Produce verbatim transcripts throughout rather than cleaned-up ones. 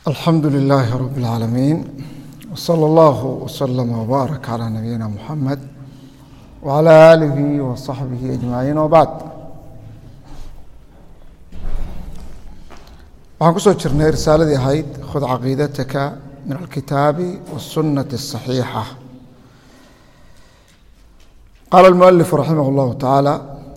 الحمد لله رب العالمين وصلى الله وسلم وبارك على نبينا محمد وعلى آله وصحبه أجمعين وبعد waxaan kusoo jirnay risaaladii ahayd khud caqiidataka min alkitaabi waالsunnati الصaxiixa qaala almualif raximah اllahu tacaala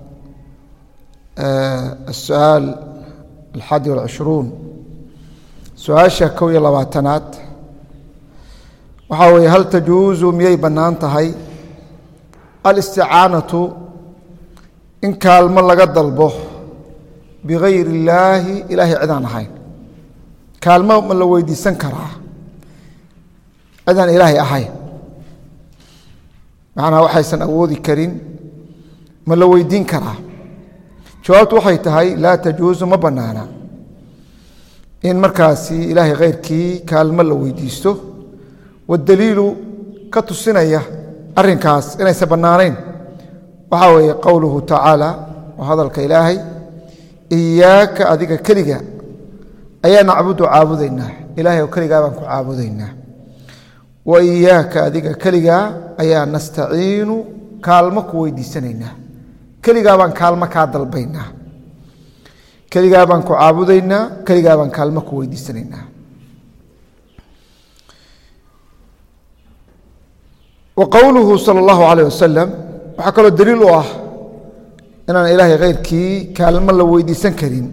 الsu'aal alxadi والcishruun su-aasha kow iyo labaatanaad waxaa weeye hal tajuusu miyay bannaan tahay alisticaanatu in kaalmo laga dalbo bigayri illaahi ilaahay cidaan ahayn kaalmo ma la weydiisan karaa cidaan ilaahay ahayn macnaha waxaysan awoodi karin ma la weydiin karaa jawaabtu waxay tahay laa tajuusu ma bannaana in markaasi ilaahay khayrkii kaalmo la weydiisto waddaliilu ka tusinaya arrinkaas inaysan bannaanayn waxaa weeye qowluhu tacaala waa hadalka ilaahay iyaaka adiga keliga ayaa nacbudu caabudaynaa ilaahay oo keligaa baan ku caabudaynaa wa iyaaka adiga keligaa ayaa nastaciinu kaalmo ku weydiisanaynaa keligaa baan kaalmo kaa dalbaynaa keligaa baan ku caabudaynaa keligaa baan kaalmo ku weydiisanaynaa wa qowluhu sala allahu calayh wasalam waxaa kaloo daliil u ah inaan ilaahay khayrkii kaalmo la weydiisan karin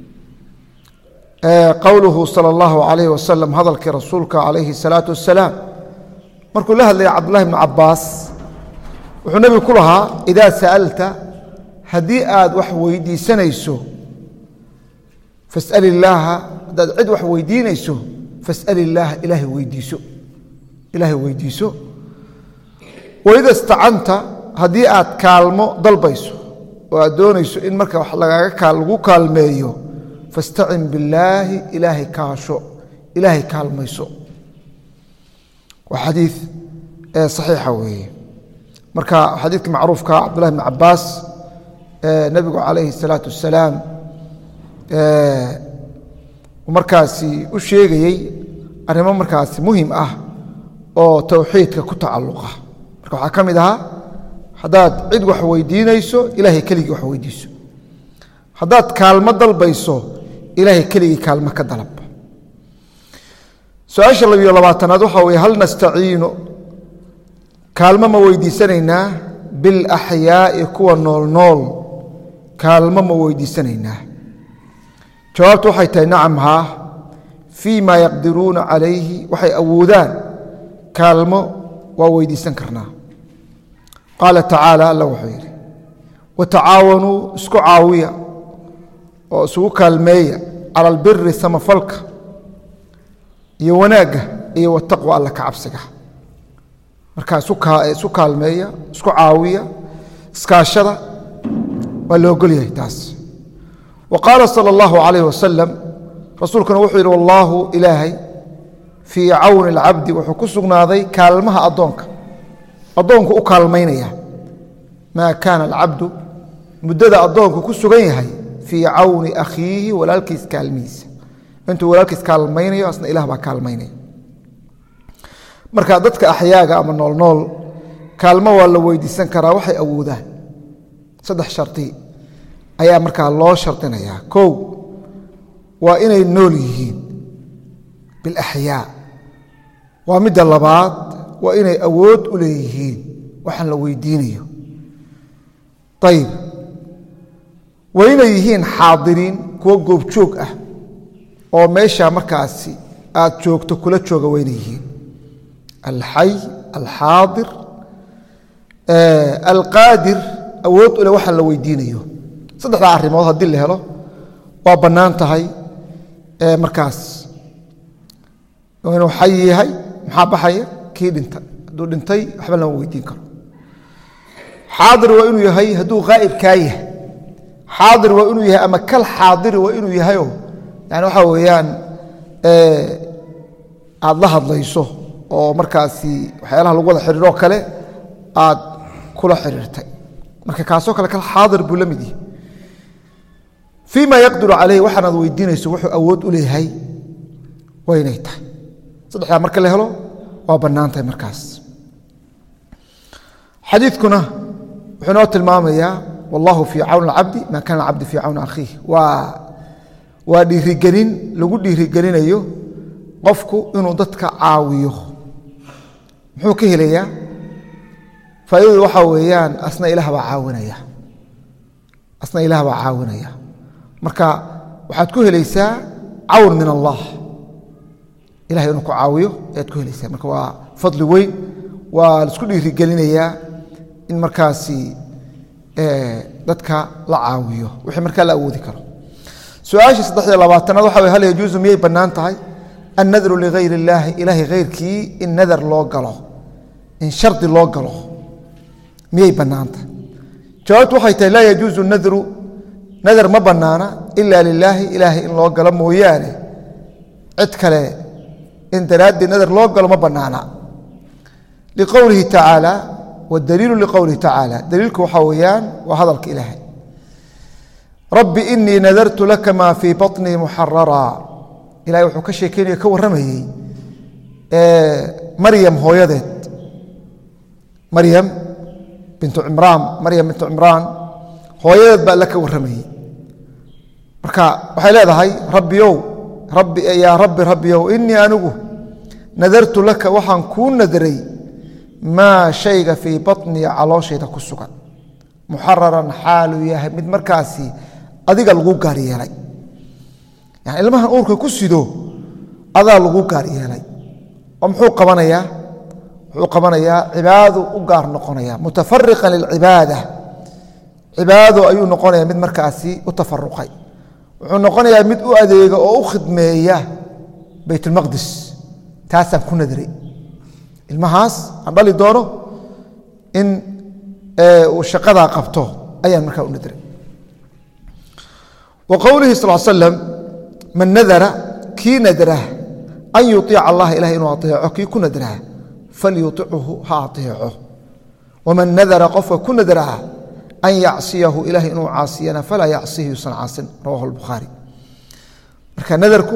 qowluhu sala allahu calayhi wasalam hadalkii rasuulka calayhi salaatu wassalaam markuu la hadlayay cabdullahi bnu cabaas wuxuu nebigu ku lahaa idaa sa'alta haddii aad wax weydiisanayso fas'al illaaha haddaad cid wax weydiinayso fas'al illaaha ilaahay weydiiso ilaahay weydiiso waida istacanta haddii aad kaalmo dalbayso oo aad doonayso in marka wax lagaaga lagu kaalmeeyo fastacin billaahi ilaahay kaasho ilaahay kaalmayso waa xadiid saxiixa weeye marka xadiidkii macruufka cabdullahi bn cabaas nebigu calayhi الsalaatu wassalaam markaasi u sheegayey arrimo markaasi muhim ah oo towxiidka ku tacalluqa marka waxaa ka mid ahaa haddaad cid wax weydiinayso ilaahay keligii wax weydiiso haddaad kaalmo dalbayso ilaahay keligii kaalmo ka dalab su-aasha labiyo labaatanaad waxaa weye hal nastaciinu kaalmo ma weydiisanaynaa bilaxyaa'i kuwa nool nool kaalmo ma weydiisanaynaa jawaabtu waxay tahay nacam haa fii ma yaqdiruuna calayhi waxay awoodaan kaalmo waa weydiisan karnaa qaala tacaala alla wuxuu yidhi watacaawanuu isku caawiya oo isugu kaalmeeya cala albiri samafalka iyo wanaagga iyo wataqwa alla ka cabsiga markaa isu kaalmeeya isku caawiya iskaashada waa la ogol yahay taas wa qaala sala allahu calayh wasalam rasuulkuna wuxuu yidhi wallaahu ilaahay fii cawni alcabdi wuxuu ku sugnaaday kaalmaha addoonka addoonku u kaalmaynaya maa kaana alcabdu muddada addoonku ku sugan yahay fii cawni akhiihi walaalkiis kaalmihiisa intuu walaalkiis kaalmaynayo asna ilah baa kaalmaynaya marka dadka axyaaga ama nool nool kaalmo waa la weydiisan karaa waxay awoodaan saddex shardi ayaa markaa loo shardinayaa kow waa inay nool yihiin bilaxyaa waa midda labaad waa inay awood u leeyihiin waxaan la weydiinayo ayib waa inay yihiin xaadiriin kuwo goobjoog ah oo meesha markaasi aad joogto kula jooga waa inay yihiin alxay alxaadir alqaadir awood u leh waxaan la weydiinayo saddexdaa arrimood haddii la helo waa bannaan tahay markaas inuu xay yahay maxaa baxaya kii dhinta hadduu dhintay waxba lama weydiin karo xaadir waa inuu yahay hadduu haa'ib kaa yahay xaadir waa inuu yahay ama kal xaadiri waa inuu yahayoo yani waxaa weeyaan aad la hadlayso oo markaasi waxyaalaha lagu wada xiriiroo kale aad kula xiriirtay marka kaasoo kale kal xaadir buu la mid yahay fii ma yaqdiru calayh waxaanaad weydiinayso wuxuu awood u leeyahay waynay tahay saddexdaa marka la helo waa bannaan tahay markaas xadiidkuna wuxuu noo tilmaamayaa wallahu fii cawni alcabdi maa kaana alcabdi fii cawni akhiih waa waa dhiirigelin lagu dhiirigelinayo qofku inuu dadka caawiyo muxuu ka helayaa faa'iidadu waxaa weeyaan asna ilaah baa caawinaya asna ilaah baa caawinaya marka waxaad ku helaysaa cawn min allah ilahay inuu ku caawiyo ayaad ku helaysaa marka waa fadli weyn waa laisku dhiirigelinayaa in markaasi dadka la caawiyo wixii markaa la awoodi karo su-aashii saddex iyo labaatanaad waxa way hal yajuusu miyay bannaan tahay annadru ligayr illaahi ilaahay hayrkii in nadar loo galo in shardi loo galo miyay bannaan tahay jawaabtu waxay tahay laa yajuusu nadru nadar ma bannaana ila lilaahi ilaahay in loo galo mooyaane cid kale in daraaddii nadar loo galo ma bannaana liqowlihi tacaala wاdaliilu liqowlihi tacaala daliilku waxaa weeyaan waa hadalka ilaahay rabbi inii nadartu laka maa fii baطnii muxarara ilahay wuxuu ka sheekeynaya ka warramayey maryam hooyadeed maryam bintu cimraan maryam bintu cimraan hooyadeed baa alla ka warramayey marka waxay leedahay rabbiyow rabbi yaa rabbi rabbiyow inii anigu nadartu laka waxaan kuu nadaray maa shayga fii baطnii calooshayda ku sugan muxararan xaaluu yahay mid markaasi adiga lagu gaar yeelay yani ilmahan uurka ku sido adaa lagu gaar yeelay oo muxuu qabanayaa wuxuu qabanayaa cibaadadu u gaar noqonaya mutafariqan lilcibaada cibaado ayuu noqonaya mid markaasi u tafaruqay wuxuu noqonayaa mid u adeega oo u khidmeeya baytulmaqdis taasaan ku nadaray ilmahaas aan dhali doono in uu shaqadaa qabto ayaan markaa u nadaray wa qowlihi sal l slam man nadara kii nadrah an yuiica allaha ilahay inuu aeeco kii ku nadrah falyuichu ha aeeco waman nadara qofka ku nadraha an yacsiyahu ilahay inuu caasiyana falaa yacsihi yuusan caasin rawahu lbukhaari marka nadarku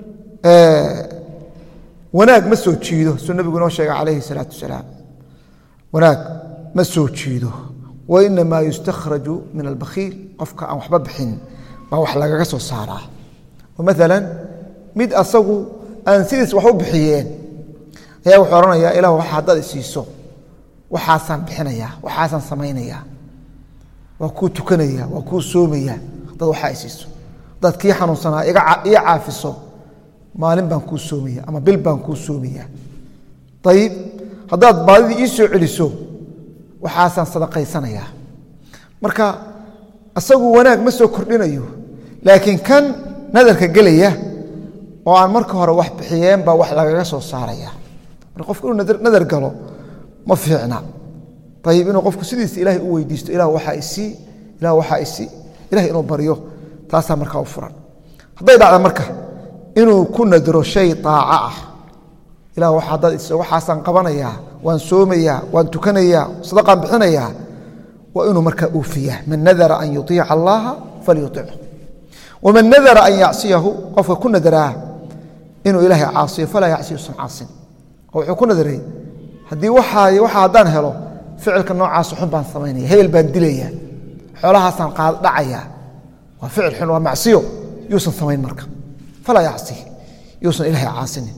wanaag ma soo jiido suu nabigu inoo sheegay calayhi salaatu wasalaam wanaag ma soo jiido wainamaa yustakhraju min albakhiil qofka aan waxba bixin baa wax lagaga soo saaraa oo maalan mid asagu aan sidiis wax u bixiyeen ayaa wuxuu odhanayaa ilah waxa haddaad isiiso waxaasaan bixinayaa waxaasaan samaynayaa waa kuu tukanaya waa kuu soomaya dad waxaa isiiso dad kii xanuunsanaa ii caafiso maalin baan kuu soomaya ama bil baan kuu soomaya ayib haddaad baadidii ii soo celiso waxaasaan sadaqaysanayaa marka asagu wanaag ma soo kordhinayo laakiin kan nadarka gelaya oo aan marka hore wax bixiyeen baa wax lagaga soo saaraya marka qofku inuu nadar galo ma fiicna ayib inuu qofku sidiisa ilaahay u weydiisto ilah waxaa isii ilah waxaa isii ilahay inuu baryo taasaa markaa u furan hadday dhacda marka inuu ku nadro shay aaca ah ilah haddaad is waxaasaan qabanayaa waan soomayaa waan tukanayaa sadaqaan bixinayaa waa inuu markaa uufiyaa man nadara an yuiica allaha falyuichu waman nadara an yacsiyahu qofka ku nadaraa inuu ilaahay caasiyo falaa yacsiy usan caasin oo wuxuu ku nadaray haddii waxa haddaan helo ficilka noocaas xun baan samaynaya hebel baan dilaya xoolahaasaan dhacaya waa ficil xun waa macsiyo yuusan samayn marka falaa yacsi yuusan ilaahay caasinin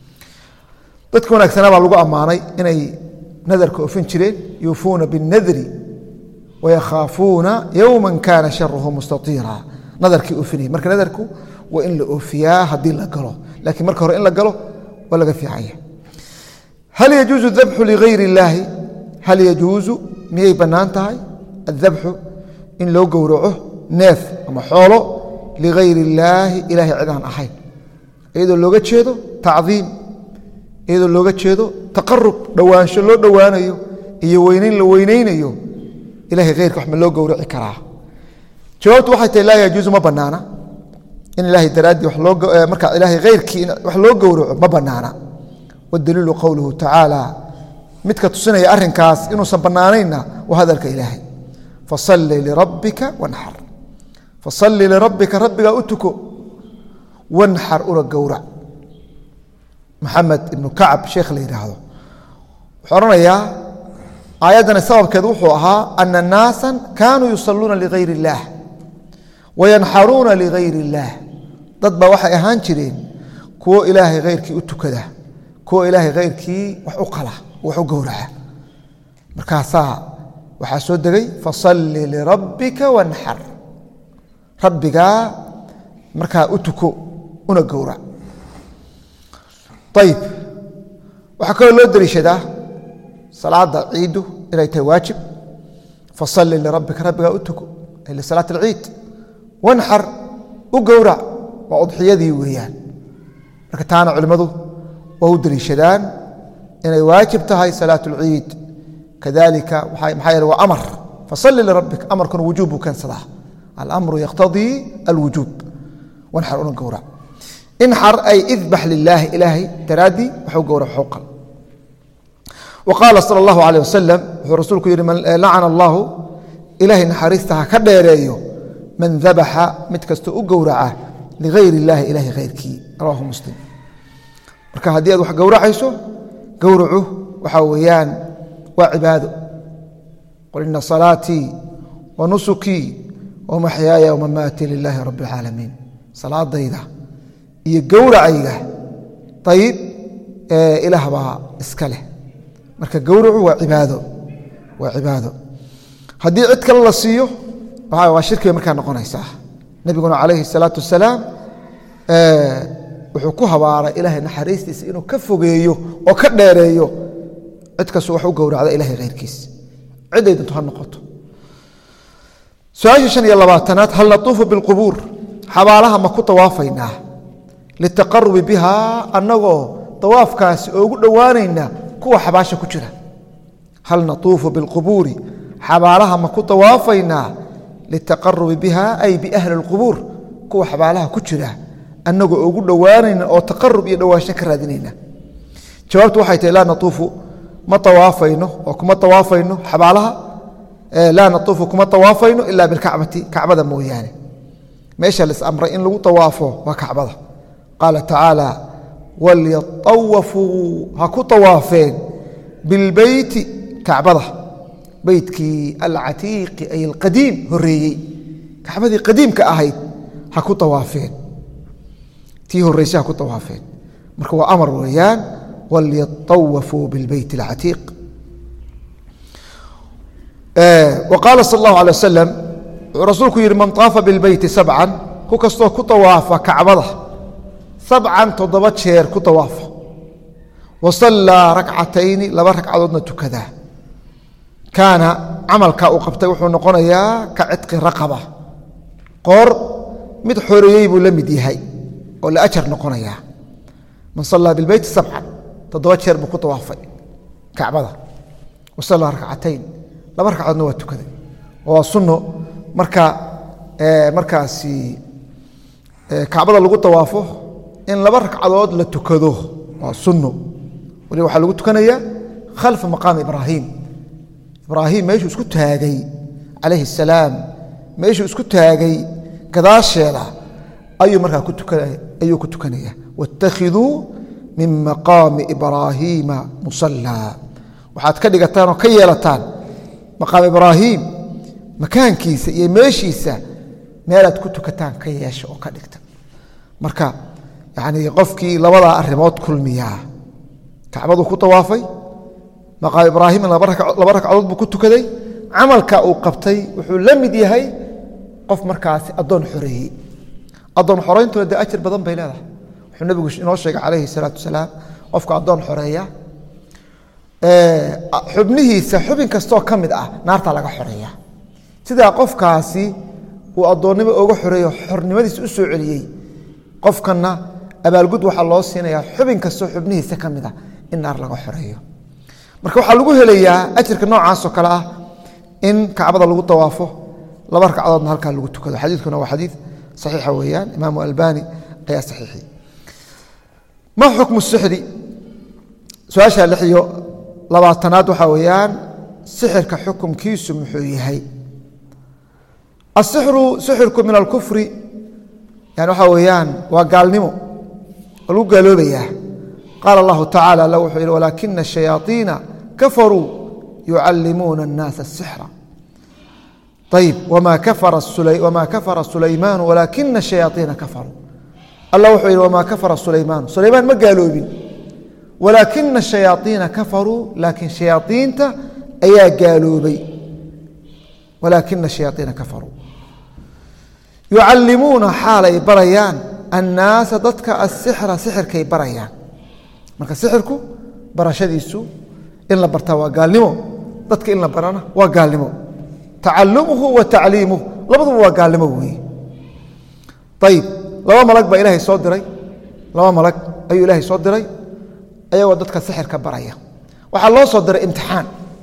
dadka wanaagsanaa baa lagu ammaanay inay nadarka ofin jireen yuufuuna biاnadri wayakhaafuuna yowma kaana sharuhu mustatiira nadarkii ofinaya marka nadarku waa in la oofiyaa haddii la galo laakiin marka hore in la galo waa laga fiicanya hal yajuuzu dabxu ligayr illaahi hal yajuuzu miyay bannaan tahay adabxu in loo gowraco neef ama xoolo ligayr illaahi ilaahay cidaan ahayn iyadoo looga jeedo tacdiim iyadoo looga jeedo taqarub dhowaansho loo dhowaanayo iyo weynayn la weynaynayo ilahay heyrka wax ma loo gowraci karaa jawaabtu waxay tahay laa yajuusu ma bannaana in ilaahay daraaddii marka ilaahay heyrkii wax loo gowraco ma bannaana waddaliilu qowluhu tacaala midka tusinaya arrinkaas inuusan bannaanaynna waa hadalka ilaahay fasalli lirabbika wanxar fasalli lirabbika rabbigaa u tuko wanxar una gowrac maxamed ibnu kacab sheekh la yidhaahdo wuxuu odhanayaa aayaddani sababkeedu wuxuu ahaa ana naasan kaanuu yusalluuna ligayr اllah wayanxaruuna ligayr اllah dad baa waxay ahaan jireen kuwo ilaahay hayrkii u tukada kuwo ilaahay hayrkii wax u qala wax u gowraca markaasaa waxaa soo degay fasalli lirabbika wanxar rabbigaa markaa u tuko una gowrac ayib waxaa kaloo loo dariishadaa salaada ciidu inay tahay waajib fasalli lirabbika rabbigaa u tuko ay lisalaat alciid wanxar u gowrac waa udxiyadii weeyaan marka taana culimmadu waa u dariishadaan inay waajib tahay salaat اlciid kadalika maxaa yeele waa amar fasalli lirabbik amarkuna wujuub buu keensadaa alamru yaqtadii alwujuub wanxar una gowrac inxar ay idbax lilaahi ilaahay daraaddii waxu gowrac xuqan wa qaala sala allahu alayh wasalam wuxuu rasuulku yidhi lacana allahu ilaahay naxariista ha ka dheereeyo man dabaxa mid kastoo u gowraca ligayr illaahi ilaahay hayrkii rawahu muslim marka haddii aad wax gowracayso gowracu waxaa weeyaan waa cibaado qul ina salaatii wa nusukii wa maxyaaya wamamaatii lilaahi rabbi اlcaalamiin salaadayda iyo gowracayga ayib ilaah baa iska leh marka gowracu waa cibaado waa cibaado haddii cid kale la siiyo waa shirki bay markaa noqonaysaa nebiguna calayhi الsalaatu wasalaam wuxuu ku habaaray ilaahay naxariistiisa inuu ka fogeeyo oo ka dheereeyo cid kastoo wax u gowracda ilahay hayrkiis ciday danto ha noqoto su-aasha shan iyo labaatanaad hal natuufu bilqubuur xabaalaha ma ku tawaafaynaa litaqarubi bihaa annagoo tawaafkaasi oogu dhowaanayna kuwa xabaasha ku jira hal natuufu bilqubuuri xabaalaha ma ku tawaafaynaa litaqarubi biha ay biahli اlqubuur kuwa xabaalaha ku jira annagoo ugu dhowaanayna oo taqarub iyo dhowaansho ka raadinayna jawaabtu waxay tahay laa natuufu ma tawaafayno oo kuma tawaafayno xabaalaha laa natuufu kuma tawaafayno ilaa bilkacbati kacbada mooyaane meesha lis amray in lagu tawaafo waa kacbada qaala tacaala walyatawafuu ha ku tawaafeen bilbeyti kacbada beytkii alcatiiqi ay alqadiim horeeyey kacbadii qadiimka ahayd ha ku tawaafeen tii horreysay ha ku tawaafeen marka waa amar weeyaan walyatawafuu bilbeyt alcatiiq wa qaala sal allahu alay wasalam wuxuu rasuulku yidhi man taafa bilbeyti sabcan ku kastoo ku tawaafa kacbada sabcan toddoba jeer ku tawaafa wa sallaa rakcatayni laba ragcadoodna tukadaa kaana camalka uu qabtay wuxuu noqonayaa ka cidqi raqaba qoor mid xoreeyey buu la mid yahay oo la ajar noqonayaa man sallaa bilbeyti sabcan toddoba jeer buu ku tawaafay kacbada wa sallaa rakcatayn laba ragcadoodna waa tukaday waa sunno marka markaasi kacbada lagu tawaafo in laba ragcadood la tukado waa sunno waliba waxaa lagu tukanayaa khalfa maqaami ibraahim ibraahim meeshuu isku taagay calayhi الsalaam meeshuu isku taagay gadaasheeda ayuu markaa ayuu ku tukanaya wاtakhiduu min maqaami ibraahiima musallaa waxaad ka dhigataan oo ka yeelataan maqaam ibraahim makaankiisa iyo meeshiisa meelaad ku tukataan ka yeesha oo ka dhigta marka yani qofkii labadaa arimood kulmiyaa kacbaduu ku tawaafay maqaam ibraahim laba ragcadood buu ku tukaday camalka uu qabtay wuxuu la mid yahay qof markaasi addoon xoreeyey addoon xorayntuna dee ajir badan bay leedahay wuxuu nebigu inoo sheegay calayhi salaatu wasalaam qofka addoon xoreeya xubnihiisa xubin kastoo ka mid ah naartaa laga xoreeya sidaa qofkaasi uu addoonnimo oga xoreeyo xornimadiisa u soo celiyey qofkanna abaalgud waxaa loo siinayaa xubin kastoo xubnihiisa ka mid ah in naar laga xoreeyo marka waxaa lagu helayaa ajirka noocaasoo kale ah in kacbada lagu tawaafo laba ragcadoodna halkaa lagu tukado xadiidkuna waa xadiid saxiixa weeyaan imaamu albani ayaa saxiixiyey ma xukmu sixri su-aasha lix iyo labaatanaad waxaa weeyaan sixirka xukumkiisu muxuu yahay asixru sixirku min alkufri yani waxaa weeyaan waa gaalnimo oo lagu gaaloobayaa qaala allahu tacala alla wuxuu yidhi walaakina الشhayaطiina kafaruu yucallimuuna الnaasa الsixra ayb wma kafara sulaymaanu walaakina الشhayaطiina kafaruu alla wuxuu yidhi wmaa kafara sulaymaanu sulaymaan ma gaaloobin walaakina الشhayaطiina kafaruu laakiin shayaaiinta ayaa gaaloobay walaakina الشhayaطiina kafaruu yucallimuuna xaalay barayaan annaasa dadka asixra sixirkay barayaan marka sixirku barashadiisu in la bartaa waa gaalnimo dadka in la barana waa gaalnimo tacalumuhu wa tacliimuhu labaduba waa gaalnimo weeye ayib laba malag baa ilaahay soo diray laba malag ayuu ilaahay soo diray ayagoo dadka sixirka baraya waxaa loo soo diray imtixaan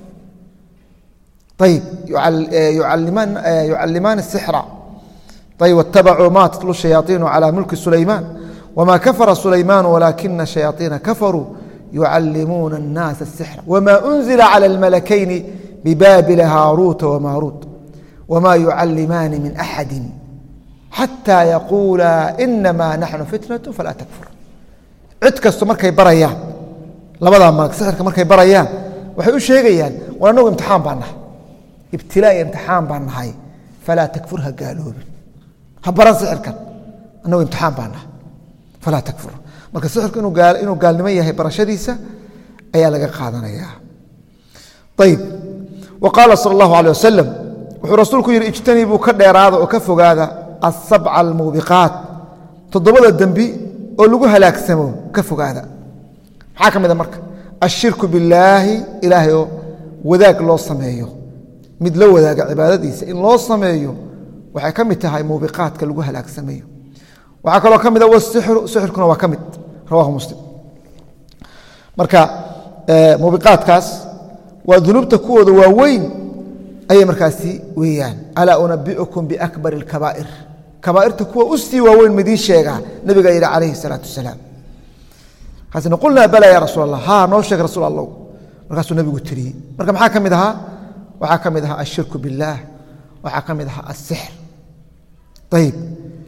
ayib yucallimaani الsixra ayb wاtabacuu ma tatlu shayaaiinu calى mulki sulaymaan wma kafara sulaymaan walaakina الشhayaطiina kafaruu yucallimuuna الnaasa الsixra wma unzila calى اlmalakayni bibaabila haaruuta wamaaruut wma yucallimaani min axadi xatى yaquula inama naxnu fitnaة falaa takfur cid kasto markay barayaan labadaa malag sixirka markay barayaan waxay u sheegayaan war anagu imtixaan baa nahay ibtilaa iyo imtixaan baa nahay falaa takfur ha gaaloobin ha baran sixirkan anagu imtixaan baa nahay falaa takfur marka sixirku inuu gaalnimo yahay barashadiisa ayaa laga qaadanaya ayib wa qaala sal اllahu alيه wasalam wuxuu rasuulku yidhi ijtanibuu ka dheeraada oo ka fogaada asabca almuubiqaat toddobada dembi oo lagu halaagsamo ka fogaada maxaa ka mid a marka ashirku billaahi ilaahay oo wadaag loo sameeyo mid la wadaaga cibaadadiisa in loo sameeyo waxay ka mid tahay muubiqaadka lagu halaagsamayo waxaa kaloo ka mid a wasiru sixirkuna waa ka mid rawahu muslim marka muubiqaadkaas waa dunuubta kuwooda waaweyn ayay markaasi weeyaan alaa unabiukum biakbar اlkabaa'ir kabaairta kuwa u sii waaweyn midii sheegaa nabiga yidhi calayhi الsalaatu wasalaam markaasna qulnaa bala ya rasuul allah ha noo sheeg rasuul allow markaasuu nabigu tiriyey marka maxaa ka mid ahaa waxaa ka mid ahaa ashirku biاllaah waxaa ka mid ahaa asixr ayib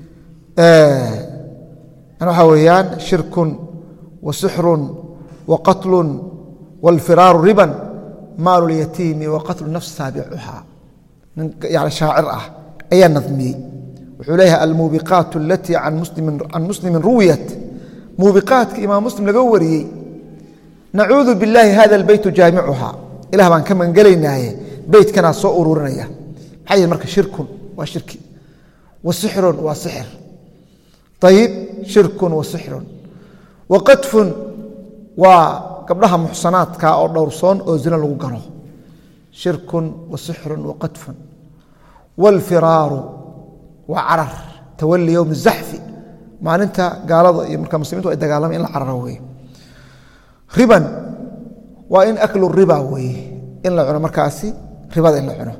waxaa weeyaan shirkun wa sixrun wa qatlun wاlfiraaru riban maalu اlyatiimi wa qatlu nafs saabicuhaa nin yani shaacir ah ayaa nadmiyey wuxuu leeyahay almuubiqaat alatii can muslimi ruwiyat muubiqaadka imaam muslim laga wariyey nacuudu biاllaahi hada اlbeytu jaamicuhaa ilah baan ka magangelaynaaye beytkanaa soo ururinaya maxaa yihi marka shirkun waa shirki wa sixrun waa sixir ayib shirkun wa sixrun wa qadfun waa gabdhaha muxsanaadka oo dhowrsoon oo zina lagu galo shirkun wa sixrun wa qadfun wاlfiraaru waa carar tawali yowm الzaxfi maalinta gaalada iyo marka muslimiintu ay dagaalama in la cararo weye riban waa in aklu riba weye in la cuno markaasi ribada in la cuno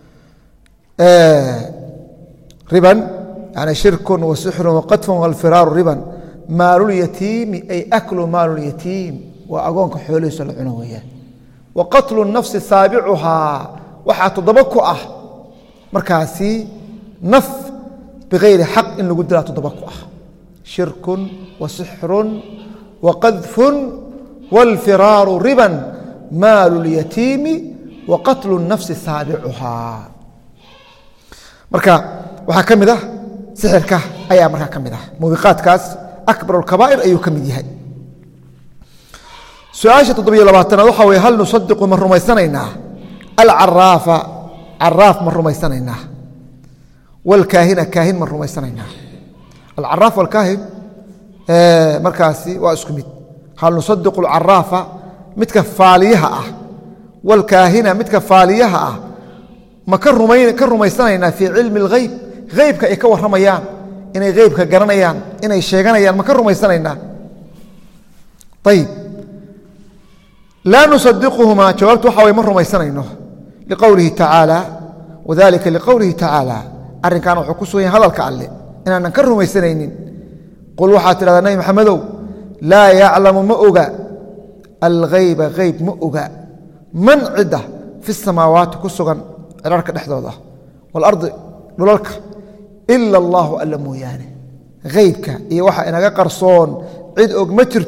riban yani shirkun wa sixrun wa qadfun wاlfiraaru riban maalulyatiimi ay aklu maalulyatiim waa agoonka xoolihiisa la cuno weyaan wa qatlu nafsi saabicuhaa waxaa toddoba ku ah markaasi naf bikayri xaq in lagu dilaa toddoba ku ah shirkun wa sixrun wa qadfun wاlfiraaru riban maalu اlyatiimi wa qatlu nafsi saabicuhaa marka waxaa ka mid ah sixirka ayaa markaa ka mid ah muubiqaadkaas akbar اkabaa'ir ayuu ka mid yahay su-aasha toddobiyo labaatanaad waxaa weye hal nusadiqu ma rumaysanaynaa alcaraafa caraaf ma rumaysanaynaa wاlkaahina kaahin ma rumaysanaynaa alcaraaf walkaahin markaasi waa isku mid hal nusadiqu alcaraafa midka faaliyaha ah wاlkaahina midka faaliyaha ah ma ka rumaysanaynaa fii cilmi اlgheyb heybka ay ka warramayaan inay heybka garanayaan inay sheeganayaan ma ka rumaysanaynaa ayib laa nusadiquhumaa jawaabtu waxa way ma rumaysanayno liqowlihi tacaala wadalika liqowlihi tacaala arrinkan wuxuu ku sugan yahay hadalka alle inaanan ka rumaysanaynin qul waxaad tidhahdaa nabi maxamedow laa yaclamu ma oga alghayba hayb ma oga man cidda fi samaawaati ku sugan cirarka dhexdooda waalardi dhulalka ila allaahu alla mooyaane haybka iyo waxa inaga qarsoon cid og ma jirto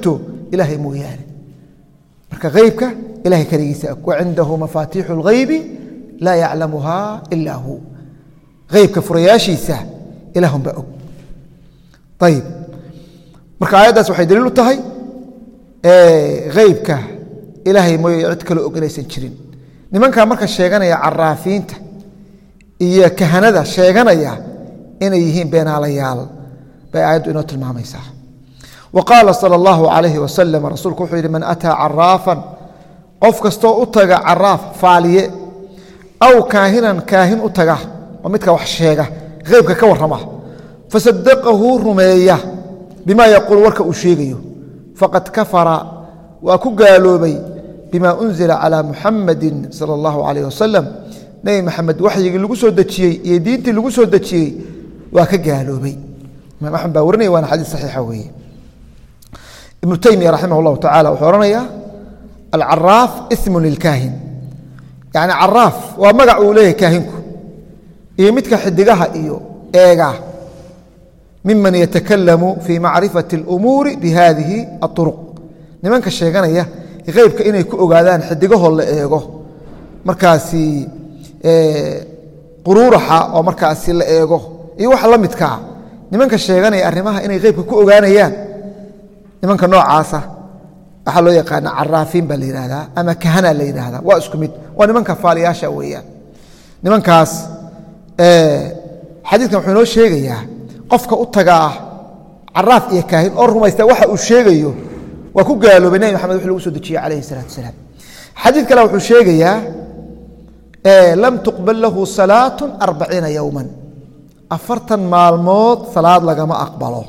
ilaahay mooyaane marka haybka ilahay kaligiisa og wacindahu mafaatiixu اlghaybi laa yaclamuha ilaa hu haybka furayaashiisa ilaahun baa og ayib marka aayaddaas waxay daliil u tahay haybka ilaahay mooye cid kaloo og inaysan jirin nimankaa marka sheeganaya caraafiinta iyo kahanada sheeganaya inay yihiin beenaalayaal bay aayaddu inoo tilmaamaysaa wa qaala sala allahu calayhi wasalam rasuulku wuxuu yidhi man ataa caraafan qof kastoo u taga caraaf faaliye aw kaahinan kaahin u taga oo midka wax sheega haybka ka warrama fasadaqahu rumeeya bimaa yaquul warka uu sheegayo faqad kafara waa ku gaaloobay bima unzila calaa muxamadin sala allahu calayh wasalam nebi maxamed waxyigii lagu soo dejiyey iyo diintii lagu soo dejiyey waa ka gaaloobay imaam axmed baa warinaya waana xadiis saxiixa weeye ibnu taymiya raximah allahu tacala wuxuu odhanayaa alcaraaf ismun lilkaahin yacni caraaf waa magac uu leeyahay kaahinku iyo midka xidigaha iyo eega miman yatakalamu fii macrifati اlumuuri bihadihi aطuruq nimanka sheeganaya haybka inay ku ogaadaan xidigahoo la eego markaasi quruuraxa oo markaasi la eego iyo waxa la midkaa nimanka sheeganaya arrimaha inay haybka ku ogaanayaan nimanka noocaasa waxaa loo yaqaana caraafiin baa la yidhaahdaa ama kahana la yidhaahdaa waa isku mid waa nimanka faaliyaasha weeyaan nimankaas xadiidkan wuxuu inoo sheegayaa qofka u tagaa caraaf iyo kaahin oo rumaysta waxa uu sheegayo waa ku gaaloobay nebi maxamed wux lagu soo dejiyey calayhi salaatu wasalaam xadiid kale wuxuu sheegayaa lam tuqbal lahu salaatu arbaciina yowman afartan maalmood salaad lagama aqbalo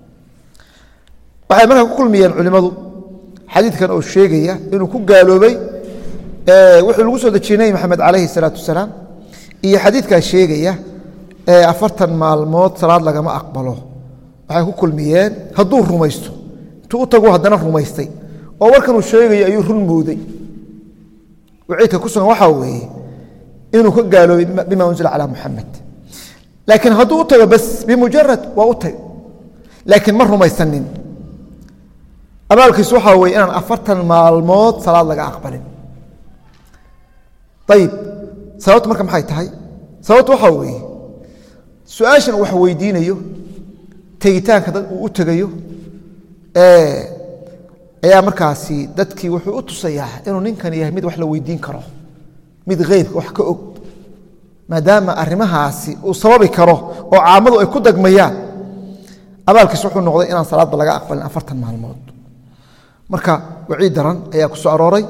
waxay markaa ku kulmiyeen culimmadu xadiidkan oo sheegaya inuu ku gaaloobay wuxuu lagu soo dejiyey nebi maxamed calayhi salaatu wasalaam iyo xadiidkaa sheegaya afartan maalmood salaad lagama aqbalo waxay ku kulmiyeen hadduu rumaysto intuu u tagu haddana rumaystay oo warkanuu sheegayo ayuu run mooday waciidka ku sugan waxaa weeye inuu ka gaaloobay bima unzila calaa muxamed laakiin hadduu u tago bas bimujarad waa u tag laakiin ma rumaysanin abaalkiisu waxaa weye inaan afartan maalmood salaad laga aqbalin ayib sababtu marka maxay tahay sababtu waxaa weeye su-aashan wax weydiinayo tegitaanka dad uu u tegayo ayaa markaasi dadkii wuxuu u tusayaa inuu ninkan yahay mid wax la weydiin karo mid heybka wax ka og maadaama arrimahaasi uu sababi karo oo caamadu ay ku dagmayaan abaalkiis wuxuu noqday inaan salaadba laga aqbalin afartan maalmood marka waciid daran ayaa ku soo arooray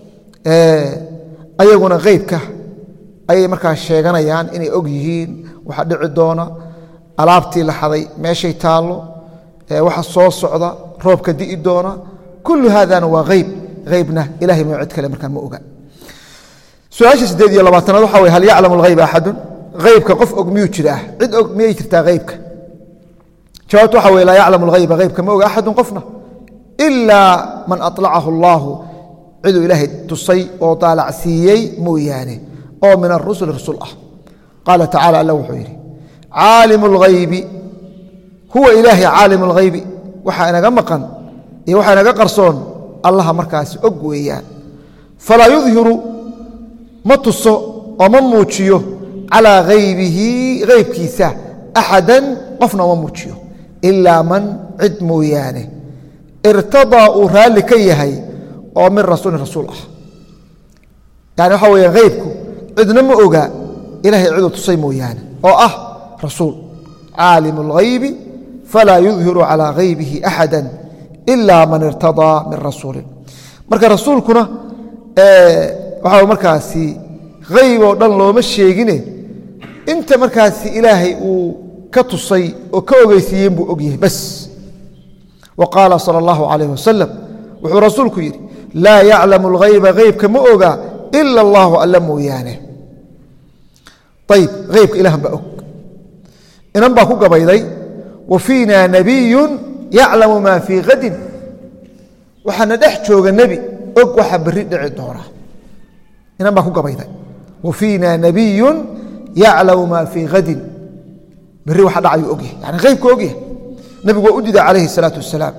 ayaguna heybka ayay markaa sheeganayaan inay og yihiin waxa dhici doona alaabtii la xaday meeshay taallo waxa soo socda roobka di'i doona kullu haadana waa heyb heybna ilahay moo cid kale markaa ma oga su-aasha siddeed iyo labaatanaad waxa wey hal yaclamu alghayba axadun heybka qof og miyuu jiraa cid og miyay jirtaa heybka jawaabtu waxa wey laa yaclamu alghayba heybka ma oga axadun qofna ilaa man aطlacahu allahu ciduu ilaahay tusay oo daalacsiiyey mooyaane oo min arusuli rasul ah qaala tacala alla wuxuu yidhi caalimu اlghaybi huwa ilaahay caalimu اlghaybi waxaa inaga maqan iyo waxaa inaga qarsoon allaha markaasi og weeyaan falaa yudhiru ma tuso oo ma muujiyo calaa haybihi heybkiisa axadan qofna uma muujiyo ilaa man cid mooyaane irtadaa uu raalli ka yahay oo min rasuulin rasuul ah yani waxaa weya heybku cidna ma oga ilahay ciduu tusay mooyaane oo ah rasuul caalimu اlghaybi falaa yudhiru calىa haybihi axada ila man irtadaa min rasuulin marka rasuulkuna waxaa markaasi hayb oo dhan looma sheegine inta markaasi ilaahay uu ka tusay oo ka ogeysiiyeen buu og yahay bas wa qaala salى اllahu alayh wasalam wuxuu rasuulku yidhi laa yaclamu اlghayba heybka ma oga ila اllahu alla mooyaane ayib heybka ilahan baa og inan baa ku gabayday wa fiina nabiyu yaclamu maa fii hadin waxaana dhex jooga nebi og waxa berri dhici doona inan baa ku gabayday wa fiina nabiyu yaclamu maa fii hadin berri waxa dhacayuu ogyahay yani heybka ogyahay nebigu waa u diiday calayhi الsalaatu wasalaam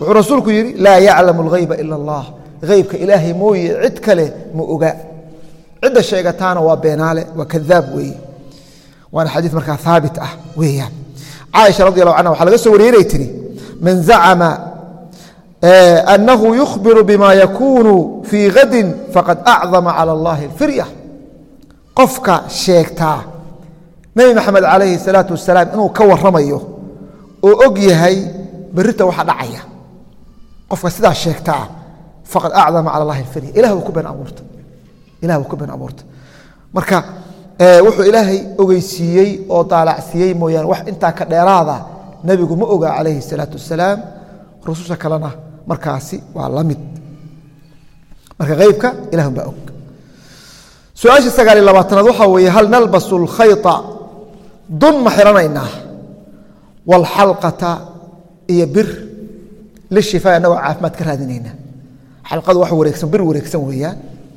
wuxuu rasuulku yidhi laa yaclamu alghayba ila allah haybka ilaahay mooye cid kale ma oga cidda sheegataana waa beenaale waa kadaab weeye waana xadiid markaa haabit ah weeyaan caaisha radi allahu canha waxaa laga soo wariyey inay tiri man zacama annahu yukhbiru bima yakunu fii gadin faqad acdama cala allahi alfirya qofka sheegtaa nebi maxamed calayhi salaatu wasalaam inuu ka warramayo oo og yahay berrita waxa dhacaya qofka sidaa sheegtaa faqad acdama cala allahi alfirya ilah wuu ku been abuurta ilah wuu ku been abuurta marka wuxuu ilaahay ogeysiiyey oo daalacsiiyey mooyaane wax intaa ka dheeraada nebigu ma oga calayhi salaatu wasalaam rususha kalena markaasi waa la mid marka haybka ilahun baa og su-aasha sagaal iyo labaatanaad waxaa weeye hal nalbasu alkhayطa dun ma xiranaynaa waalxalqata iyo bir lishifaa annagoo caafimaad ka raadinayna xalqadu wax wareegsan bir wareegsan weeyaan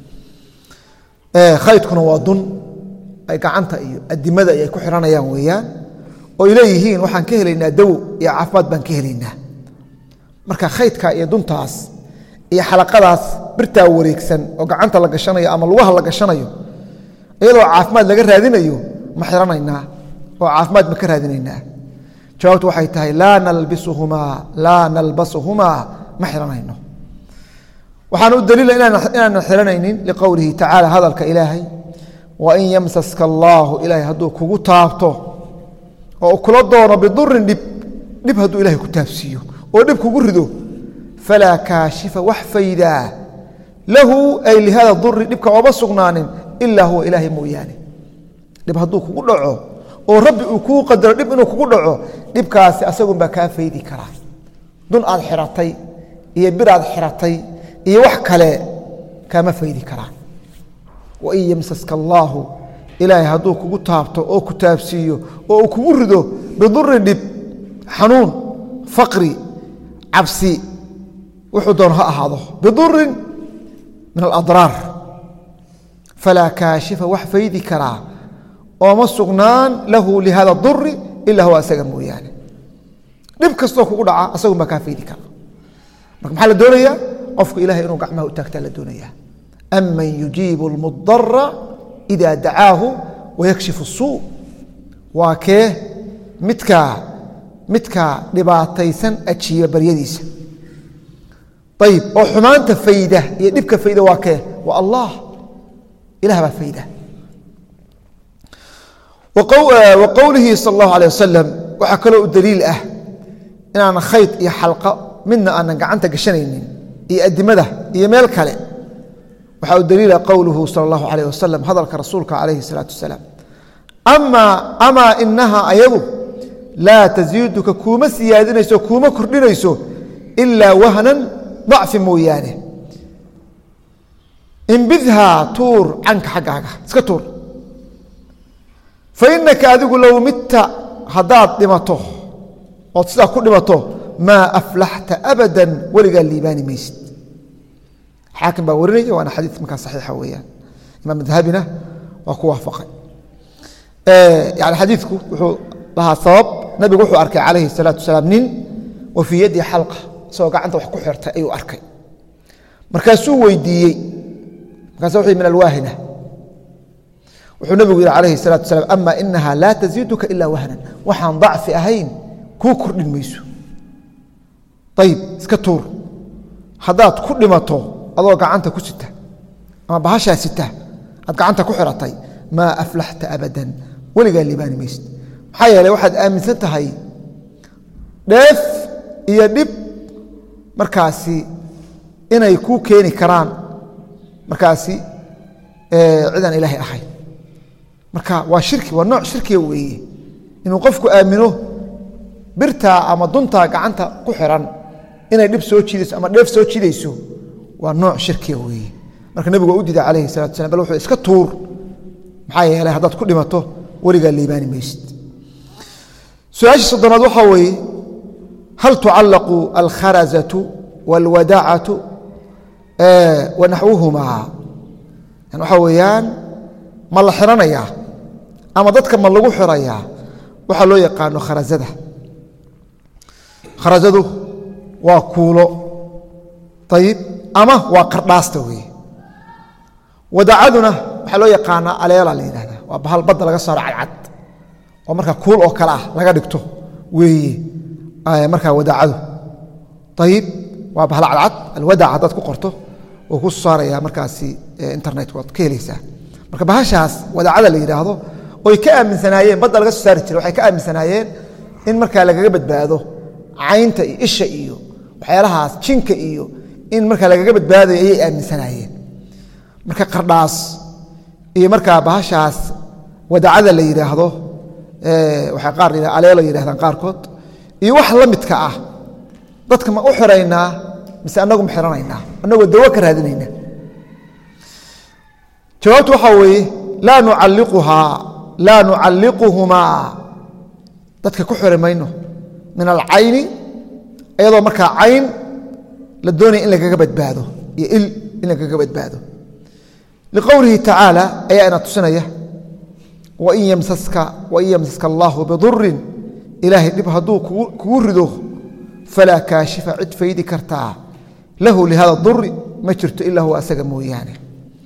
khaydkuna waa dun ay gacanta iyo adimada ay ku xiranayaan weeyaan oo ay leeyihiin waxaan ka helaynaa dawo iyo caafimaad baan ka helaynaa marka khaydka iyo duntaas iyo xalaqadaas birtaa wareegsan oo gacanta la gashanayo ama lugaha la gashanayo iyadoo caafimaad laga raadinayo ma xiranaynaa oo caafimaad ma ka raadinaynaa jawaabtu waxay tahay laa nalbisuhumaa laa nalbasuhumaa ma xiranayno waxaan u daliila inaanan xiranaynin liqowlihi tacaala hadalka ilaahay wain yamsaska allaahu ilaahay hadduu kugu taabto oo kula doono bidurin dhib dhib hadduu ilahay ku taabsiiyo oo dhib kugu rido falaa kaashifa wax faydaa lahu ay lihada duri dhibka ooma sugnaanin ilaa huwa ilaahay mooyaane dhib hadduu kugu dhaco oo rabbi uu kuu qadaro dhib inuu kugu dhaco dhibkaasi asagunbaa kaa faydi karaa dun aad xiratay iyo bir aad xiratay iyo wax kale kaama faydi karaan wain yamsaska allaahu ilaahay hadduu kugu taabto oo ku taabsiiyo oo uu kugu rido bidurin dhib xanuun faqri cabsi wuxuu doon ha ahaado bidurin min aladraar falaa kaashifa wax faydi karaa ooma sugnaan lahu lihada duri ilaa huwa asaga mooyaane dhib kastoo kugu dhaca asagun baa kaa faydi karaa marka maxaa la doonayaa qofku ilahay inuu gacmaha u taagtaa la doonayaa aman yujiibu almudara ida dacaahu wayakshifu الsuu waa kee midkaa midkaa dhibaataysan ajiiba baryadiisa ayib oo xumaanta fayda iyo dhibka fayda waa kee waa allah ilah baa fayda wa qowlihi sal اllahu alيه wasalam waxaa kaloo u daliil ah inaanan khayd iyo xalqa midna aanan gacanta gashanaynin iyo adimada iyo meel kale waxaa u daliila qowluhu sal اllahu alayh wasalam hadalka rasuulka calayhi الsalaatu wasalaam amaa inaha ayadu laa taziiduka kuuma siyaadinayso kuuma kordhinayso ilaa wahnan dacfi mooyaane inbidhaa tuur canka xaggaaga iska tuur fainaka adigu low mitta haddaad dhimato ood sidaa ku dhimato maa aflaxta abadan weligaa liibaani maysid xaakim baa warinaya waana xadiid markaa saxiixa weeyaan imaam dahabina waa ku waafaqay yani xadiidku wuxuu lahaa sabab nabigu wuxuu arkay calayhi الsalaatu wasalaam nin wa fii yaddi xalqa isagoo gacanta wax ku xirtay ayuu arkay markaasuu weydiiyey markaasa wuxuu min alwaahina wuxuu nabigu yihi calayhi الsalaatu wasalaam ama inaha laa taziiduka ila wahnan waxaan dacfi ahayn kuu kordhin mayso ayib iska tuur haddaad ku dhimato adoo gacanta ku sita ama bahashaa sita aad gacanta ku xiratay maa aflaxta abadan weligaa liibaani maysid maxaa yeeley waxaad aaminsan tahay dheef iyo dhib markaasi inay kuu keeni karaan markaasi cidaan ilaahay ahayn marka waa shirki waa nooc shirkiga weeye inuu qofku aamino birtaa ama duntaa gacanta ku xiran inay dhib soo jiidayso ama dheef soo jiidayso waa nooc shirkiga weeye marka nebigu waa u diiday calayhi salatu salam bal wuxuu iska tuur maxaa yeelay haddaad ku dhimato weligaa liibaani maysid su-aasha soddonaad waxaa weeye hal tucallaqu alkharazatu wاlwadacatu wa naxwuhumaa yani waxaa weeyaan ma la xiranayaa ama dadka ma lagu xirayaa waxaa loo yaqaano kharazada kharazadu waa kuulo ayib ama waa qardhaasta weeye wadacaduna waxaa loo yaqaanaa aleela la yidhahdaa waa bahal badda laga saaro cadcad oo markaa kuul oo kale ah laga dhigto weeye markaa wadacadu ayib waa bahal cadcad alwadac haddaad ku qorto oo ku saaraya markaasi internet waad ka helaysaa marka bahashaas wadacada la yidhaahdo oy ka aaminsanaayeen badda laga soo saari jiray waxay ka aaminsanaayeen in markaa lagaga badbaado caynta iyo isha iyo waxyaalahaas jinka iyo in markaa lagaga badbaadayo ayay aaminsanaayeen marka qardhaas iyo markaa bahashaas wadacada la yidhaahdo waxay qaar aleelo yidhahdaan qaarkood iyo wax la midka ah dadka ma u xiraynaa mise annagu ma xiranaynaa annagoo dawo ka raadinayna jawaabtu waxaa weeye laa nucalliquhaa laa nucalliquhumaa dadka ku xiri mayno min alcayni iyadoo markaa cayn la doonaya in lagaga badbaado iyo il in lagaga badbaado liqowlihi tacaala ayaa ina tusinaya wain yamsaska wain yamsaska allaahu bidurin ilaahay dhib hadduu kugu rido falaa kaashifa cid faydi kartaa lahu lihada duri ma jirto ilaa huwa asaga mooyaane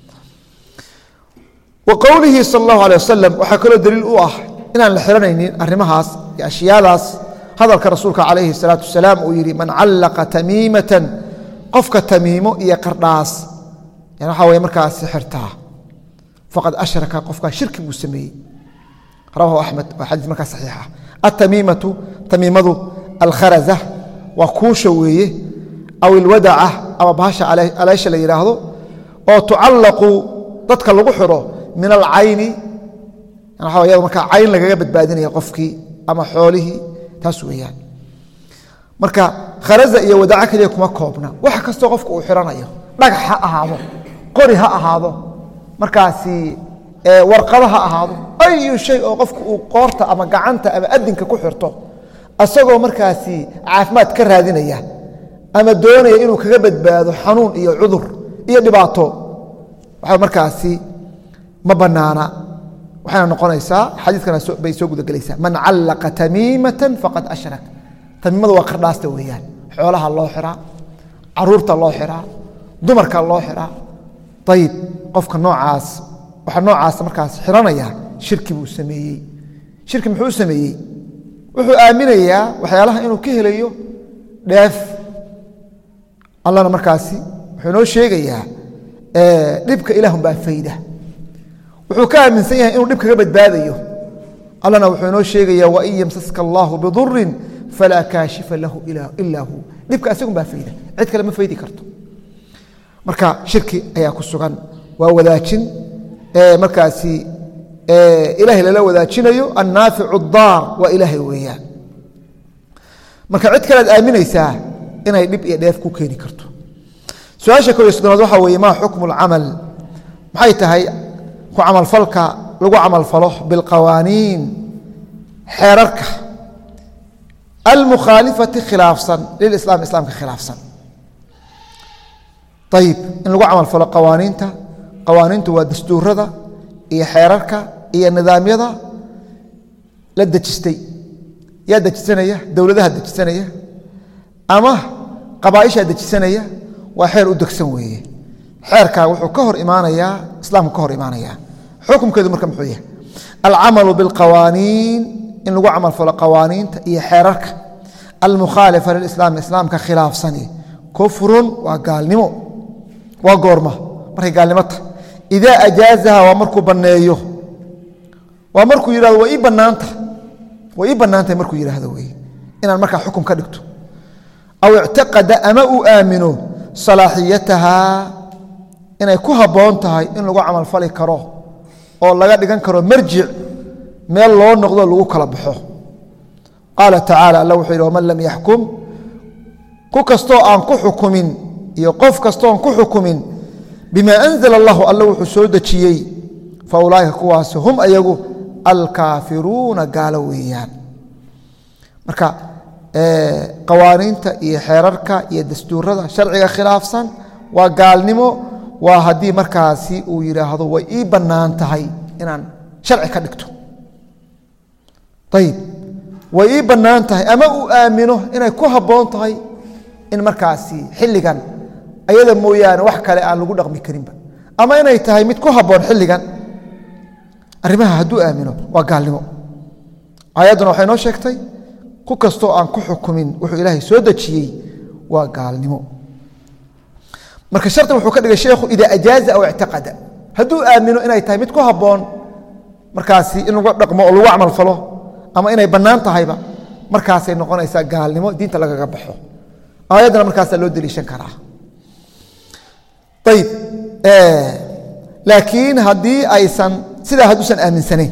wa qowlihi sal allahu alay wasalam waxaa kaloo daliil u ah inaan la xiranaynin arrimahaas iyo ashyaadaas hadalka rasuulka calayhi salaatu wasalaam uu yidhi man callaqa tamiimatan qofka tamiimo iyo qardhaas yani waxaa weye markaasi xirtaa faqad ashraka qofkaa shirki buu sameeyey rawahu axmed waa xadiis markaa saxiixa atamiimatu tamiimadu alkharaza waa kuusha weeye aw ilwadaca ama bahasha aleesha la yidhaahdo oo tucallaqu dadka lagu xiro min alcayni waa yado markaa cayn lagaga badbaadinaya qofkii ama xoolihii taas weeyaan marka kharaza iyo wadaca keliya kuma koobna wax kastoo qofka uu xiranayo dhagax ha ahaado qori ha ahaado markaasi warqado ha ahaado ayu shay oo qofka uu qoorta ama gacanta ama adinka ku xirto asagoo markaasi caafimaad ka raadinaya ama doonaya inuu kaga badbaado xanuun iyo cudur iyo dhibaato waxa markaasi ma banaana waxayna noqonaysaa xadiiskana bay soo gudagelaysaa man callaqa tamiimatan faqad ashrak tamiimada waa qardhaasta weeyaan xoolaha loo xiraa caruurta loo xiraa dumarka loo xiraa ayib qofka noocaas waxa noocaas markaas xiranaya shirki buu sameeyey shirki muxuu sameeyey wuxuu aaminayaa waxyaalaha inuu ka helayo dheef allana markaasi wuxuu inoo sheegayaa dhibka ilaahun baa fayda wuxuu ka aaminsan yahay inuu dhib kaga badbaadayo allana wuxuu inoo sheegayaa wain yamsaska allaahu bidurin falaa kaashifa lahu ilaa hu dhibka asagun baa fayda cid kale ma faydi karto marka shirki ayaa ku sugan waa wadaajin markaasi ilaahay lala wadaajinayo annaaficu daar waa ilaahay weeyaan marka cid kalead aaminaysaa inay dhib iyo dheef ku keeni karto su-aasha koo iyo soddonaad waxaa weeye maa xukmu lcamal maxay tahay ku camalfalka lagu camalfalo bilqawaaniin xeerarka almukhaalifati khilaafsan lilislaam islaamka khilaafsan ayib in lagu camalfalo qawaaniinta qawaaniintu waa dastuurada iyo xeerarka iyo nidaamyada la dejistay yaa dejisanaya dowladaha dejisanaya ama qabaaishaa dejisanaya waa xeer u degsan weeye xeerkaa wuxuu ka hor imaanayaa islaamku ka hor imaanayaa xukumkeedu marka muxuu yahay alcamalu bilqawaaniin in lagu camalfalo qawaaniinta iyo xeerarka almukhaalifa lilislaam islaamka khilaafsani kufrun waa gaalnimo waa goorma markay gaalnimo tahay idaa ajaazaha waa markuu banneeyo waa markuu yidhahdo waa ii bannaanta way ii bannaantahay markuu yidhaahdo weye inaan markaa xukum ka dhigto aw ictaqada ama uu aamino salaaxiyatahaa inay ku habboon tahay in lagu camalfali karo oo laga dhigan karo marjic meel loo noqdo lagu kala baxo qaala tacaala alla wuxuu yidhi waman lam yaxkum ku kastoo aan ku xukumin iyo qof kastoo aan ku xukumin bimaa anzala allahu alla wuxuu soo dejiyey fa ulaaika kuwaasi hum ayagu alkaafiruuna gaalo weeyaan marka qawaaniinta iyo xeerarka iyo dastuurada sharciga khilaafsan waa gaalnimo waa haddii markaasi uu yidhaahdo way ii bannaan tahay inaan sharci ka dhigto ayib way ii bannaan tahay ama uu aamino inay ku habboon tahay in markaasi xilligan ayada mooyaane wax kale aan lagu dhaqmi karinba ama inay tahay mid ku habboon xilligan arrimaha hadduu aamino waa gaalnimo aayadduna waxay noo sheegtay ku kastoo aan ku xukumin wuxuu ilaahay soo dejiyey waa gaalnimo marka shardi wuxuu ka dhigay sheekhu idaa ajaaza aw ictaqada hadduu aamino inay tahay mid ku habboon markaasi in lagu dhaqmo oo lagu camal falo ama inay bannaan tahayba markaasay noqonaysaa gaalnimo diinta lagaga baxo aayaddana markaasaa loo deliishan karaa ayib laakiin haddii aysan sidaa hadduusan aaminsanayn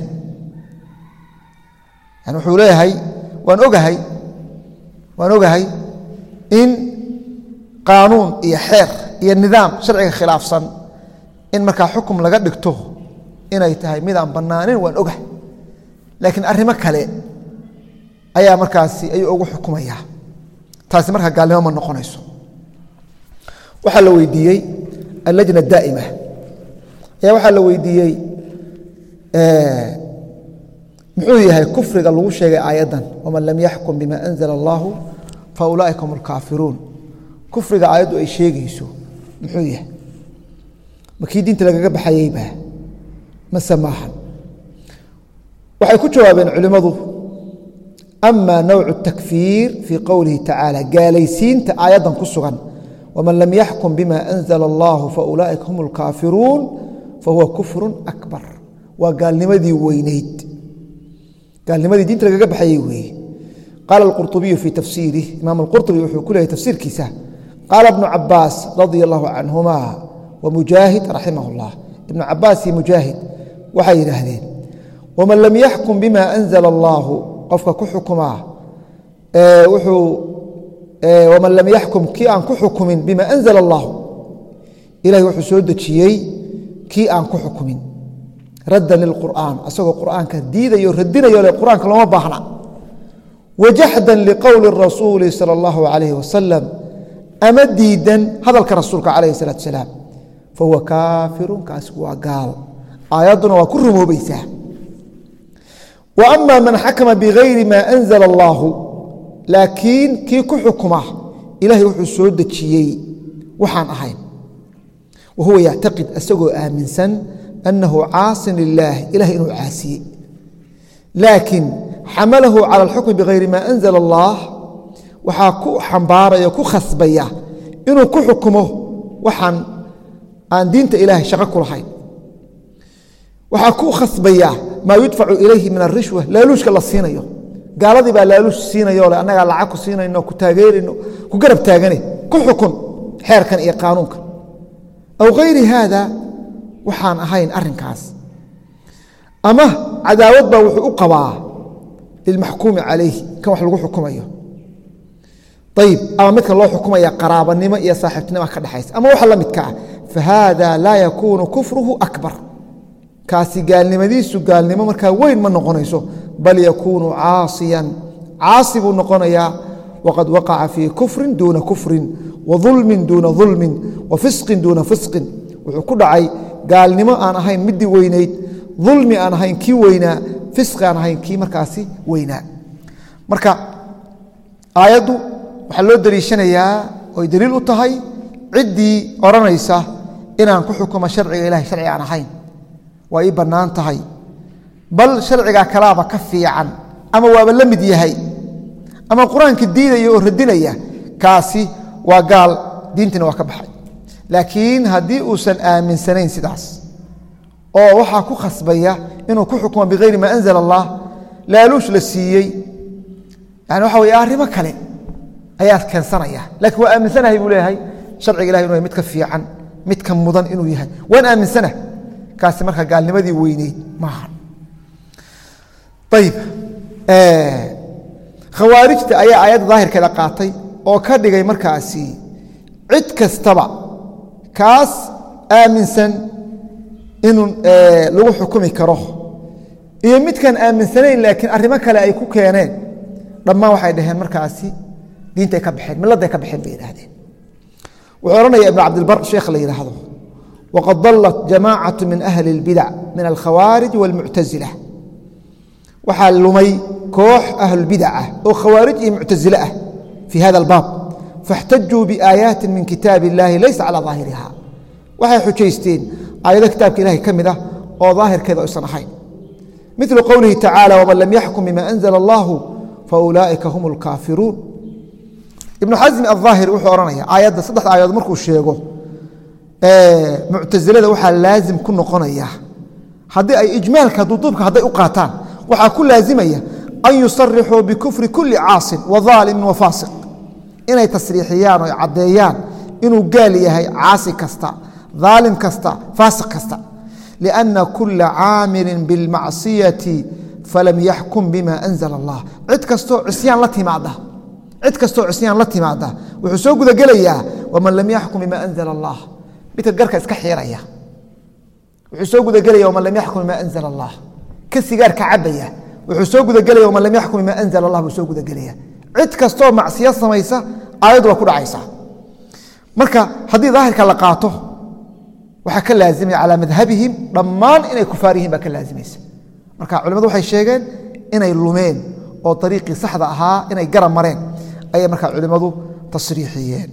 yani wuxuu leeyahay waan ogahay waan ogahay in qaanuun iyo xeer iyo nidaam sharciga khilaafsan in markaa xukum laga dhigto inay tahay midaan bannaanin waan ogahay laakiin arrimo kale ayaa markaasi ayuu ugu xukumayaa taasi markaa gaalnimo ma noqonayso waxaa la weydiiyey allajna daa'ima ayaa waxaa la weydiiyey muxuu yahay kufriga lagu sheegay aayaddan waman lam yaxkum bima anzala allahu fa ulaa'ika hum alkaafiruun kufriga aayaddu ay sheegayso muxuu yahay makii diinta lagaga baxayeyba mase maahan waxay ku jawaabeen culimmadu ama nawcu takfiir fii qowlihi tacaala gaalaysiinta aayaddan ku sugan waman lam yaxkum bima anzala allahu fa ulaa'ika hum alkaafiruun fahuwa kufrun akbar waa gaalnimadii weyneyd gaalnimadii diinta lagaga baxayey weeye qaala alqurطubiyu fii tafsiirih imaam alqurطubi wuxuu ku leeyahy tafsiirkiisa qaala ibnu cabaas radia allahu canhuma wa mujaahid raximah اllah ibnu cabaas iyo mujaahid waxay yidhaahdeen waman lam yaxkum bima anzala allahu qofka ku xukumaa wuxuu waman lam yaxkum kii aan ku xukumin bima anzala allahu ilahay wuxuu soo dejiyey kii aan ku xukumin raddan lilqur'aan asagoo qur'aanka diidayo radinayo le qur'aanka looma baahna wajaxdan liqowli rasuuli sala allahu calayhi wasalam ama diidan hadalka rasuulka calayhi salaatu salaam fahuwa kaafirun kaasi waa gaal aayadduna waa ku rumoobaysaa wa ama man xakama bigayri maa anzala allaahu laakiin kii ku xukuma ilaahay wuxuu soo dejiyey waxaan ahayn wa huwa yactaqid asagoo aaminsan annahu caasin lilaahi ilahay inuu caasiyey laakiin xamalahu cala alxukmi bigayri maa anzala allaah waxaa ku xambaaraya ku khasbaya inuu ku xukumo waxaan aan diinta ilaahay shaqo ku lahayn waxaa ku khasbaya maa yudfacu ilayhi min arishwa laaluushka la siinayo gaaladii baa laaluush siinayo le annagaa lacag ku siinayno ku taageerayno ku garab taagane ku xukun xeerkan iyo qaanuunkan aw gayri haada waxaan ahayn arrinkaas ama cadaawad baa wuxuu u qabaa lilmaxkuumi calayhi kan wax lagu xukumayo ayib ama midkan loo xukumaya qaraabanimo iyo saaxiibtinima ka dhexaysa ama waxa la midka ah fahaada laa yakuunu kufruhu akbar kaasi gaalnimadiisu gaalnimo markaa weyn ma noqonayso bal yakuunu caasiyan caasi buu noqonayaa waqad waqaca fii kufrin duuna kufrin wa dulmin duuna dulmin wa fisqin duuna fisqin wuxuu ku dhacay gaalnimo aan ahayn midii weynayd dulmi aan ahayn kii weynaa fisqi aan ahayn kii markaasi weynaa marka aayaddu waxaa loo deliishanayaa oy daliil u tahay ciddii odhanaysa inaan ku xukumo sharciga ilahay sharci aan ahayn waa ii bannaan tahay bal sharcigaa kalaaba ka fiican ama waaba la mid yahay ama qur-aanka diidaya oo radinaya kaasi waa gaal diintiina waa ka baxay laakiin haddii uusan aaminsanayn sidaas oo waxaa ku khasbaya inuu ku xukumo bigayri maa anzala allah laaluush la siiyey yani waxa wey arrimo kale ayaad keensanaya lakiin waa aaminsanahay buu leeyahay sharciga ilahay inu yahay mid ka fiican mid ka mudan inuu yahay waan aaminsana kaasi marka gaalnimadii weyneyd maaha ayib khawaarijta ayaa aayadda daahirkeeda qaatay oo ka dhigay markaasi cid kastaba kaas aaminsan inuu lagu xukumi karo iyo midkan aaminsanayn laakiin arrimo kale ay ku keeneen dhammaan waxay dhaheen markaasi diintay ka baxeen milladay ka baxeen bay yidhaahdeen wuxuu odhanaya ibnu cabdilbar sheekh la yidhaahdo waqad dallat jamaacatu min ahli اlbidac min alkhawaarij wاlmuctasila waxaa lumay koox ahlulbidac ah oo khawaarij iyo muctasile ah fii hada albaab فاحتجوا بآيات من كتاب الله ليس على ظاهرها waxay xujaysteen aayada kitaabka Ilaahay kamida oo daahirkeeda aysan ahayn مثل قوله تعالى ومن لم يحكم بما أنزل الله فأولئك هم الكافرون ابن حزم الظاهر wuxuu oranaya aayada saddex aayad markuu sheego ee mu'tazilada waxa laazim ku noqonaya hadii ay ijmaalka duduubka haday u qaataan waxa ku laazimaya an yusarrihu bi kufri kulli 'aasin wa zalim wa fasiq inay tasriixiyaan oo cadeeyaan inuu gaal yahay 'aasi kasta ظالم كستا فاسق كستا لأن كل عامل بالمعصية فلم يحكم بما أنزل الله عد كستو عصيان لتي معده عد كستو عصيان لتي معده وحسوق ذا قليا ومن لم يحكم بما أنزل الله بتقرك اسكحيريا وحسوق ذا قليا ومن لم يحكم بما أنزل الله كسيجار كعبية وحسوق ذا قليا ومن لم يحكم بما أنزل الله وحسوق ذا قليا عد كستو معصية سميسة آيات وكل عيسى مركا هذه ظاهر كاللقاته waxa ka laazimay ala madhabihim dhamaan inay kufaarihiin ba ka laazimaysa marka culimadu waxay sheegeen inay lumeen oo tariiqi saxda ahaa inay garan mareen ay marka culimadu tasriixiyeen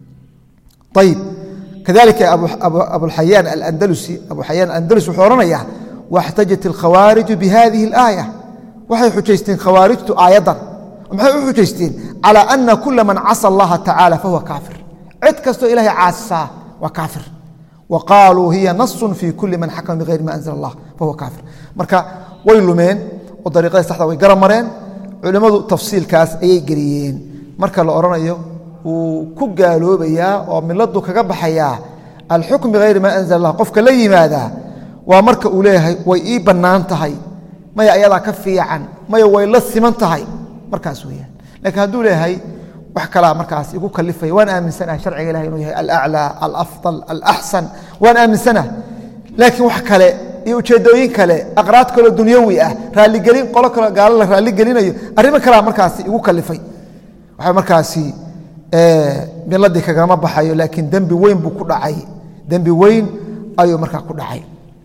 طيب كذلك ابو ابو الحيان الاندلسي ابو حيان الاندلسي وحورنيا واحتجت الخوارج بهذه الايه waxay xujaysteen khawaarijtu aayadan maxay u xujaysteen ala anna kull man asa Allah ta'ala fa huwa kafir cid kasto ilaahi caasa wa kafir وقالوا هي نص في كل من حكم بغير ما أنزل الله فهو كافر مركا ويلومين وطريقة صحيحة ويقرمرين علماء تفصيل كاس أي جريين مركا لأورانيو وكقالوا بيا ومن لدو كقبحيا الحكم بغير ما أنزل الله قفك لي ماذا ومركا أوليها ويئيبا نانتهي ما يأيضا كفي عن ما يويلسي منتهي مركا سويا لكن هدو ليهي وحكلا مركز يقول كلفه وانا امن سنه شرع الهي انه الاعلى الافضل الاحسن وانا امن سنه لكن وحكله iyo ujeedooyin kale aqraad kale dunyawi ah raali galin qolo kale gaal la raali galinayo arimo kala markaas igu kalifay waxa markaas ee biladi kaga ma baxayo laakiin dambi weyn buu ku dhacay dambi weyn ayuu markaa ku dhacay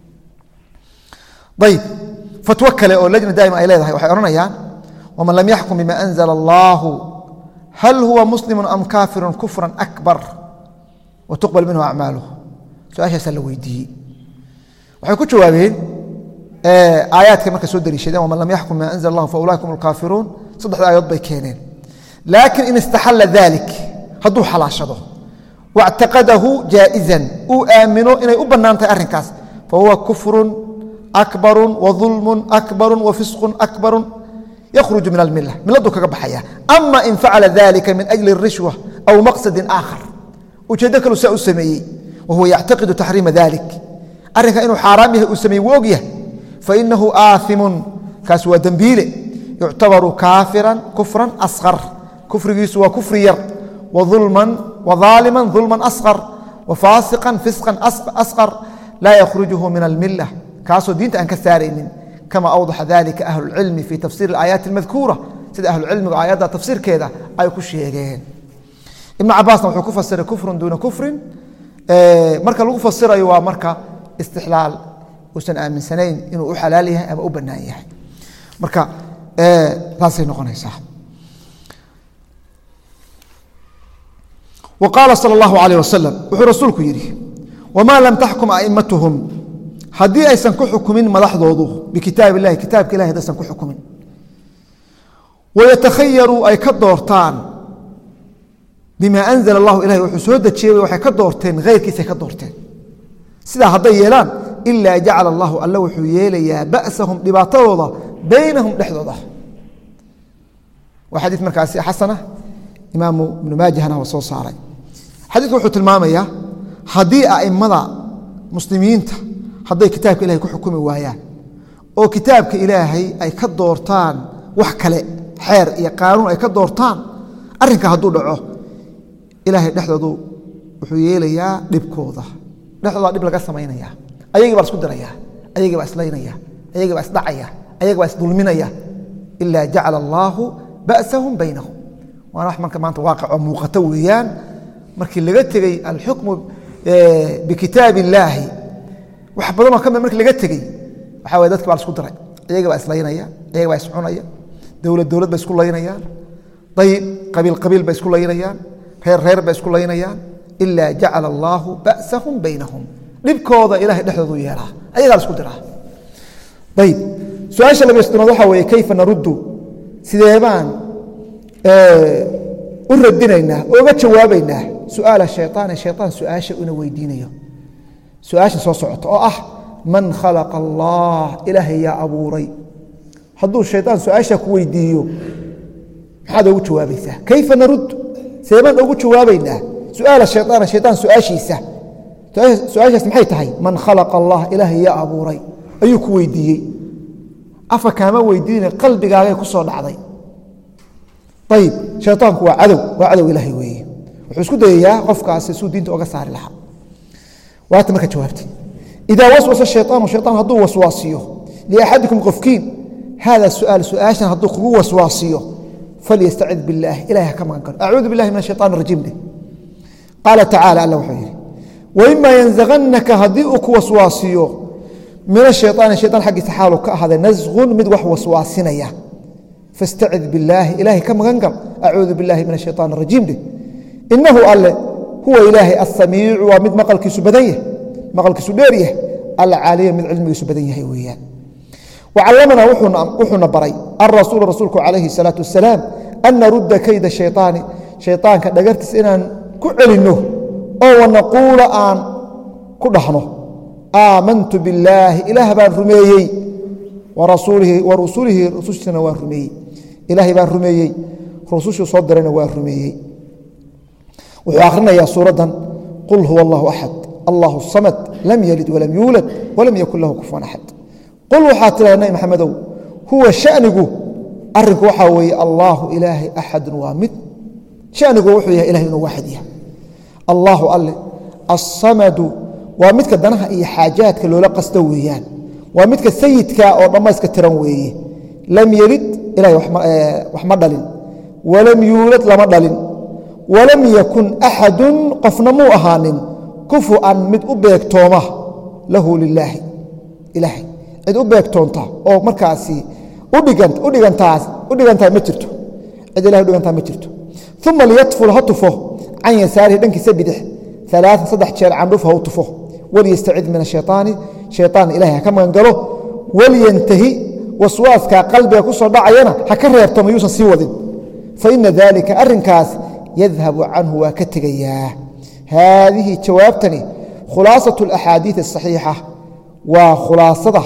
طيب fatwa kale oo lajna daa'ima ay leedahay waxay oranayaan wama lam yahkum bima anzala Allah هل هو مسلم أم كافر كفرا أكبر وتقبل منه أعماله سؤال سلويدي وحيكون جوابين آيات كما كسود الشيطان ومن لم يحكم ما أنزل الله فأولئك هم الكافرون صدح الآيات بيكينين لكن إن استحل ذلك هدو حلاشده واعتقده جائزا وآمنوا إن يؤبن أنت أرنكاس فهو كفر أكبر وظلم أكبر وفسق أكبر يخرج من الملة من لدك بحياة أما إن فعل ذلك من أجل الرشوة أو مقصد آخر وجدك له سأسمي وهو يعتقد تحريم ذلك أرك إنه حرامه أسمي ووقيه فإنه آثم كسوى دنبيل يعتبر كافرا كفرا أصغر كفر يسوى كفر ير وظلما وظالما ظلما أصغر وفاسقا فسقا أصغر لا يخرجه من الملة كاسو دينت أنك سارين كما أوضح ذلك أهل العلم في تفسير الآيات المذكورة سيد أهل العلم وآيات تفسير كذا أي كل شيء ابن عباس نوحو كفسر كفر دون كفر آه مركا لو فسر أيوة مركا استحلال وسنة من سنين إنه أحلالها أو أبنائها مركا آه راسي نقول صح وقال صلى الله عليه وسلم وحو رسولك يري وما لم تحكم أئمتهم haddii aysan ku xukumin madaxdoodu bikitaab ilaahi kitaabka ilaahi aysan ku xukumin wayatakhayaru ay ka doortaan bima anzala Allah ilaahi wuxuu soo dajiyay waxay ka doorteen geyrkiisa ka doorteen sida haday yeelaan illa ja'ala Allah alla wuxuu yeelayaa ba'sahum dhibaatadooda baynahum dhexdooda wa hadith markaasi xasana imaam ibn maajahna wa soo saaray hadithku wuxuu tilmaamayaa hadii aimada muslimiinta hadday kitaabka ilaahay ku xukumi waayaan oo kitaabka ilaahay ay ka doortaan wax kale xeer iyo qaanuun ay ka doortaan arrinka hadduu dhaco ilaahay dhexdoodu wuxuu yeelayaa dhibkooda dhexdooda dhib laga samaynaya ayagii baa isku diraya ayagii baa islaynaya ayagii baa isdhacaya ayagii baa isdulminaya ilaa jacala allaahu ba'sahum baynahum waana wax marka maanta waaqicoo muuqata weeyaan markii laga tegey alxukmu bikitaabi illaahi wax badan oo kamid markii laga tagay waxa way dadka baa isku diray ayaga baa islaynaya ayaga baa iscunaya dawlad dawlad baa isku laynayaan dayib qabiil qabiil baa isku laynayaan reer reer bay isku laynayaan ilaa jacala allaahu ba'sahum baynahum dhibkooda ilaahay dhexdoodu yeelaa ayagaa la isku diraa ayib su-aasha laba istinood waxaa weeye kayfa naruddu sidee baan u radinaynaa ooga jawaabaynaa su'aala shayطaani shayطaan su-aasha una weydiinayo su-aasha soo socota oo ah man khalaqa allah ilaahay yaa abuuray hadduu shayطaan su-aasha ku weydiiyo maxaad oogu jawaabaysaa kayfa narud sidee baan oogu jawaabaynaa su'aala shayطaana shayطaan su-aashiisa su-aashaas maxay tahay man khalaqa allah ilaahay yaa abuuray ayuu ku weydiiyey afa kaama weydiina qalbigaagay ku soo dhacday ayib shayطaanku waa cadow waa cadow ilaahay weeye wuxuu isku dayayaa qofkaasi suu diinta oga saari lahaa waata marka jawaabtay idaa waswasa shayطaanu shayطaan hadduu waswaasiyo liaxadikum qofkiin hada su'aal su-aashan hadduu kugu waswaasiyo falyastacid biاllaah ilahay ha ka magan galo acuudu billahi min ashayطaan الrajiim dheh qaala tacaala alla wuxuu yidhi waima yanzaganaka haddii uu ku waswaasiyo min ashayطaani shayطaan xaggiisa xaalu ka ahaaday nasgun mid wax waswaasinaya fastacid billaahi ilaahay ka magan gal acuudu billahi min ashayطaan الrajiim dheh inahu alle huwa ilaahay asamiicu waa mid maqalkiisu badan yahay maqalkiisu dheer yahay alla caaliya mid cilmigiisu badan yahay weeyaan wacalamanaa wuxuuna baray alrasuulu rasuulku calayhi الsalaaةu wasalaam an narudda kayda shayطaani shayطaanka dhagartiisa inaan ku celinno oo wanaquula aan ku dhahno aamantu billaahi ilaah baan rumeeyey wa rusulihi rusushiisana waan rumeeyey ilaahay baan rumeeyey rusushuu soo dirayna waan rumeeyey wuxuu akhrinayaa suuraddan qul huwa allahu axad allahu samad lam yalid walam yuulad walam yakun lahu kufuwan axad qul waxaa tiraa nabi maxamedow huwa shanigu arrinku waxaa weeye allaahu ilaahay axadun waa mid shanigu wuxuu yahay ilahay inuu waaxid yahay allaahu alle assamadu waa midka danaha iyo xaajaadka loola qasto weeyaan waa midka sayidka oo dhammayska tiran weeye lam yelid ilahay wax ma dhalin walam yuulad lama dhalin walam yakun axadun qofna muu ahaanin kufuan mid u beegtooma lahu lilaahi ilaahay cid u beegtoonta oo markaasi u dhigantaa ma jirto cid ilahay u dhigantaa ma jirto uma liyatful ha tufo can yasaarihi dhankiisa bidix alaaan saddex jeer candhuf ha u tufo walyastacid min ashayطaani shayطaan ilahay ha ka magan galo walyantahi waswaaskaa qalbiga ku soo dhacayana ha ka reebto mayuusan sii wadin faina dalika arrinkaas yadhabu canhu waa ka tegayaa haadihi jawaabtani khulaasaة اlaxaadiiث الصaxiixa waa khulaasada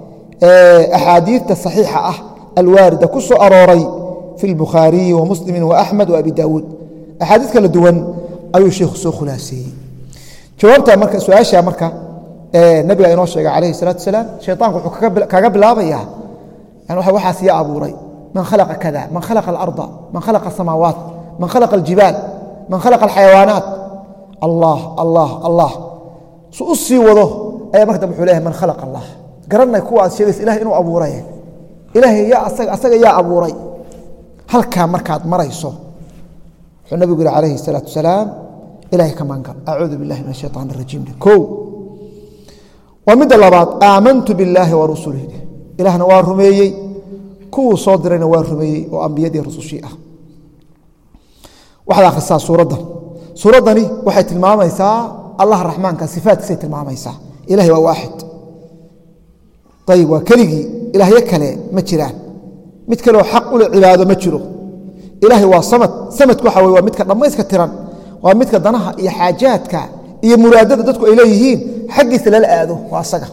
axaadiidta صaxiixa ah alwaarida ku soo arooray fi اlbukhaariyi wa muslimi wa axmed wa abi daawuud axaadiis kala duwan ayuu sheikhu soo khulaaseeyey jawaabta marka su-aasha marka nabiga inoo sheegay calayhi الsalatu wasalaam shayطaanku wuxuu kaga bilaabayaa waxaas yaa abuuray man khalaqa kada man khalaqa alarda man khalaqa asamaawaat man khalaqa aljibaal man khalaqa alxayawaanaat allah allah allah su u sii wado ayaa marka dambe wuxuu leeyahay man khalaqa allah garanay kuwa aad sheegaysa ilahay inuu abuuray ilaahay yaa asaga asaga yaa abuuray halkaa markaad marayso wuxuu nabigu yihi calayhi الsalaaةu wasalaam ilahay ka magan gal acuudu biاllahi min الshayطaan الrajiim o waa midda labaad aamantu biاllaahi wa rusulihi ilaahna waa rumeeyey kuwuu soo dirayna waa rumeeyey oo ambiyadii rusushii ah waxaad akhrisaa suuraddan suuraddani waxay tilmaamaysaa allah raxmaanka sifaatkiisay tilmaamaysaa ilahay waa waaxid ayib waa keligii ilaahyo kale ma jiraan mid kaleoo xaq ule cibaado ma jiro ilaahay waa samad samadku waxa wey waa midka dhammayska tiran waa midka danaha iyo xaajaadka iyo muraadada dadku ay leeyihiin xaggiisa lala aado waa asaga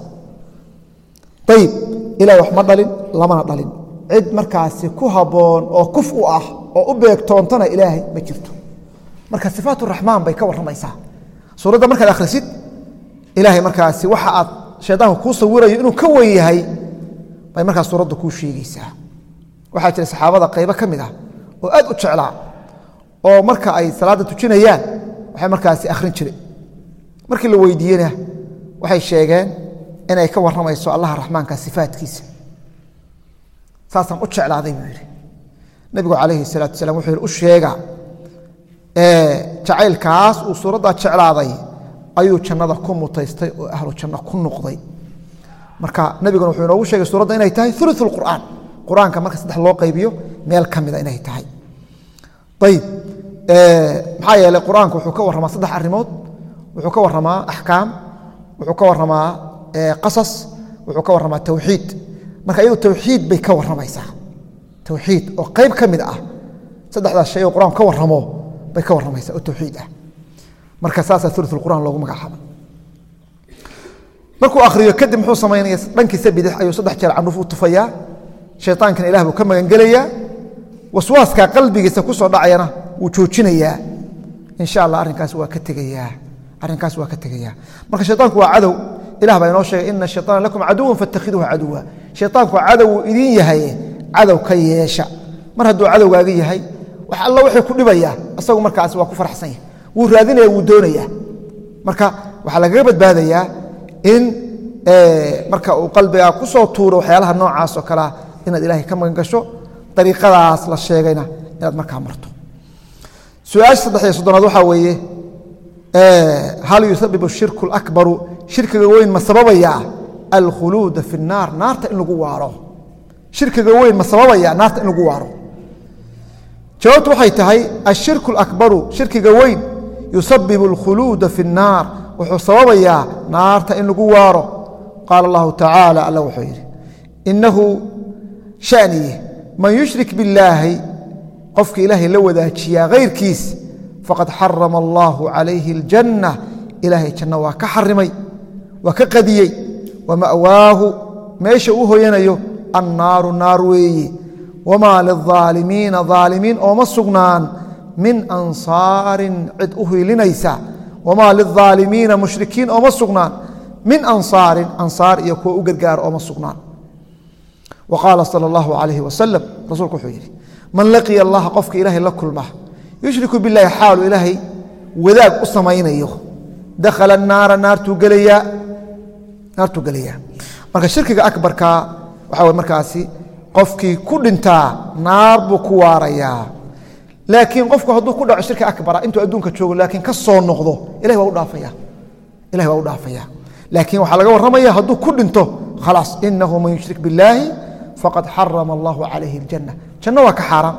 ayib ilahay wax ma dhalin lamana dhalin cid markaasi ku habboon oo kuf u ah oo u beegtoontana ilaahay ma jirto marka sifaat raxmaan bay ka warramaysaa suuradda markaad akhrisid ilaahay markaasi waxa aad shaydaanku kuu sawirayo inuu ka wen yahay bay markaas suuradda kuu sheegaysaa waxaa jira saxaabada qaybo ka mid ah oo aad u jeclaa oo marka ay salaadda tujinayaan waxay markaasi akhrin jireen markii la weydiiyena waxay sheegeen inay ka warramayso allaha raxmaanka sifaatkiisa saasaan u jeclaaday buu yidhi nabigu calayhi الsalatu wasalaam wuxuu yidhi u sheega jacaylkaas uu suuraddaa jeclaaday ayuu jannada ku mutaystay oo ahlu janno ku noqday marka nabiguna wuxuu inoogu sheegay suuradda inay tahay ulu qur'aan qur-aanka marka saddex loo qaybiyo meel ka mida inay tahay ayib maxaa yeelay qur-aanku wuxuu ka warramaa saddex arrimood wuxuu ka warramaa axkaam wuxuu ka warramaa qasas wuxuu ka warramaa tawxiid marka iyadu tawxiid bay ka warramaysaa tawxiid oo qayb ka mid ah saddexdaas shay oo qur-aanku ka warramo bay ka warramaysaa oo tawxiid ah marka saasaa uluث qur'aan loogu magacaaba markuu akhriyo kadib muxuu samaynaya dhankiisa bidix ayuu saddex jeer candhuuf u tufayaa shayطaankana ilah buu ka magangelayaa waswaaskaa qalbigiisa ku soo dhacayana wuu joojinayaa in sha allah arrinkaas waa ka tegayaa arrinkaas waa ka tegayaa marka shayطaanku waa cadow ilah baa inoo sheegay ina الشhayطaana lakum caduwa faاtakhiduuhu caduwa shayطaanku cadow wuu idin yahay cadow ka yeesha mar hadduu cadowgaaga yahay wax alla wixii ku dhibaya isagu markaas waa ku faraxsan yahay wuu raadinaya wuu doonaya marka waxaa lagaga badbaadayaa in marka uu qalbiga ku soo tuuro waxyaalaha noocaas oo kale inaad ilaahay ka magan gasho dariiqadaas la sheegayna inaad markaa marto su-aasha saddex iyo soddonaad waxaa weeye hal yusabibu ashirku alakbaru shirkiga weyn ma sababayaa alkhuluuda fi الnaar naarta in lagu waaro shirkiga weyn ma sababayaa naarta in lagu waaro jawaabtu waxay tahay ashirku alakbaru shirkiga weyn yusabibu alkhuluuda fi الnaar wuxuu sababayaa naarta in lagu waaro qaala allahu tacaala alla wuxuu yidhi inahu shaniye man yushrik biاllaahi qofka ilaahay la wadaajiyaa kayrkiis faqad xarama allahu calayhi اljanna ilaahay janno waa ka xarimay waa ka qadiyey wama'waahu meesha uu hoyanayo annaaru naar weeye wamaa lilظaalimiina ظaalimiin ooma sugnaan min ansaarin cid u hiilinaysa wamaa lilظaalimiina mushrikiin ooma sugnaan min ansaarin ansaar iyo kuwa u gargaar ooma sugnaan wa qaala salى اllahu alayhi wasalam rasuulku wuxuu yidhi man laqiya allaha qofka ilaahay la kulma yushriku biاllahi xaalu ilaahay wadaag u samaynayo dakhala naara naartuu gelayaa naartuu gelayaa marka shirkiga akbarka waxaa way markaasi qofkii ku dhintaa naar buu ku waarayaa laakiin qofku hadduu ku dhaco shirki akbara intuu adduunka joogo laakiin ka soo noqdo ilahay waa u dhaafaya ilahay waa u dhaafaya laakiin waxaa laga warramaya hadduu ku dhinto khalaas inahu man yushrik biاllaahi faqad xarama allahu calayhi اljanna janno waa ka xaaraam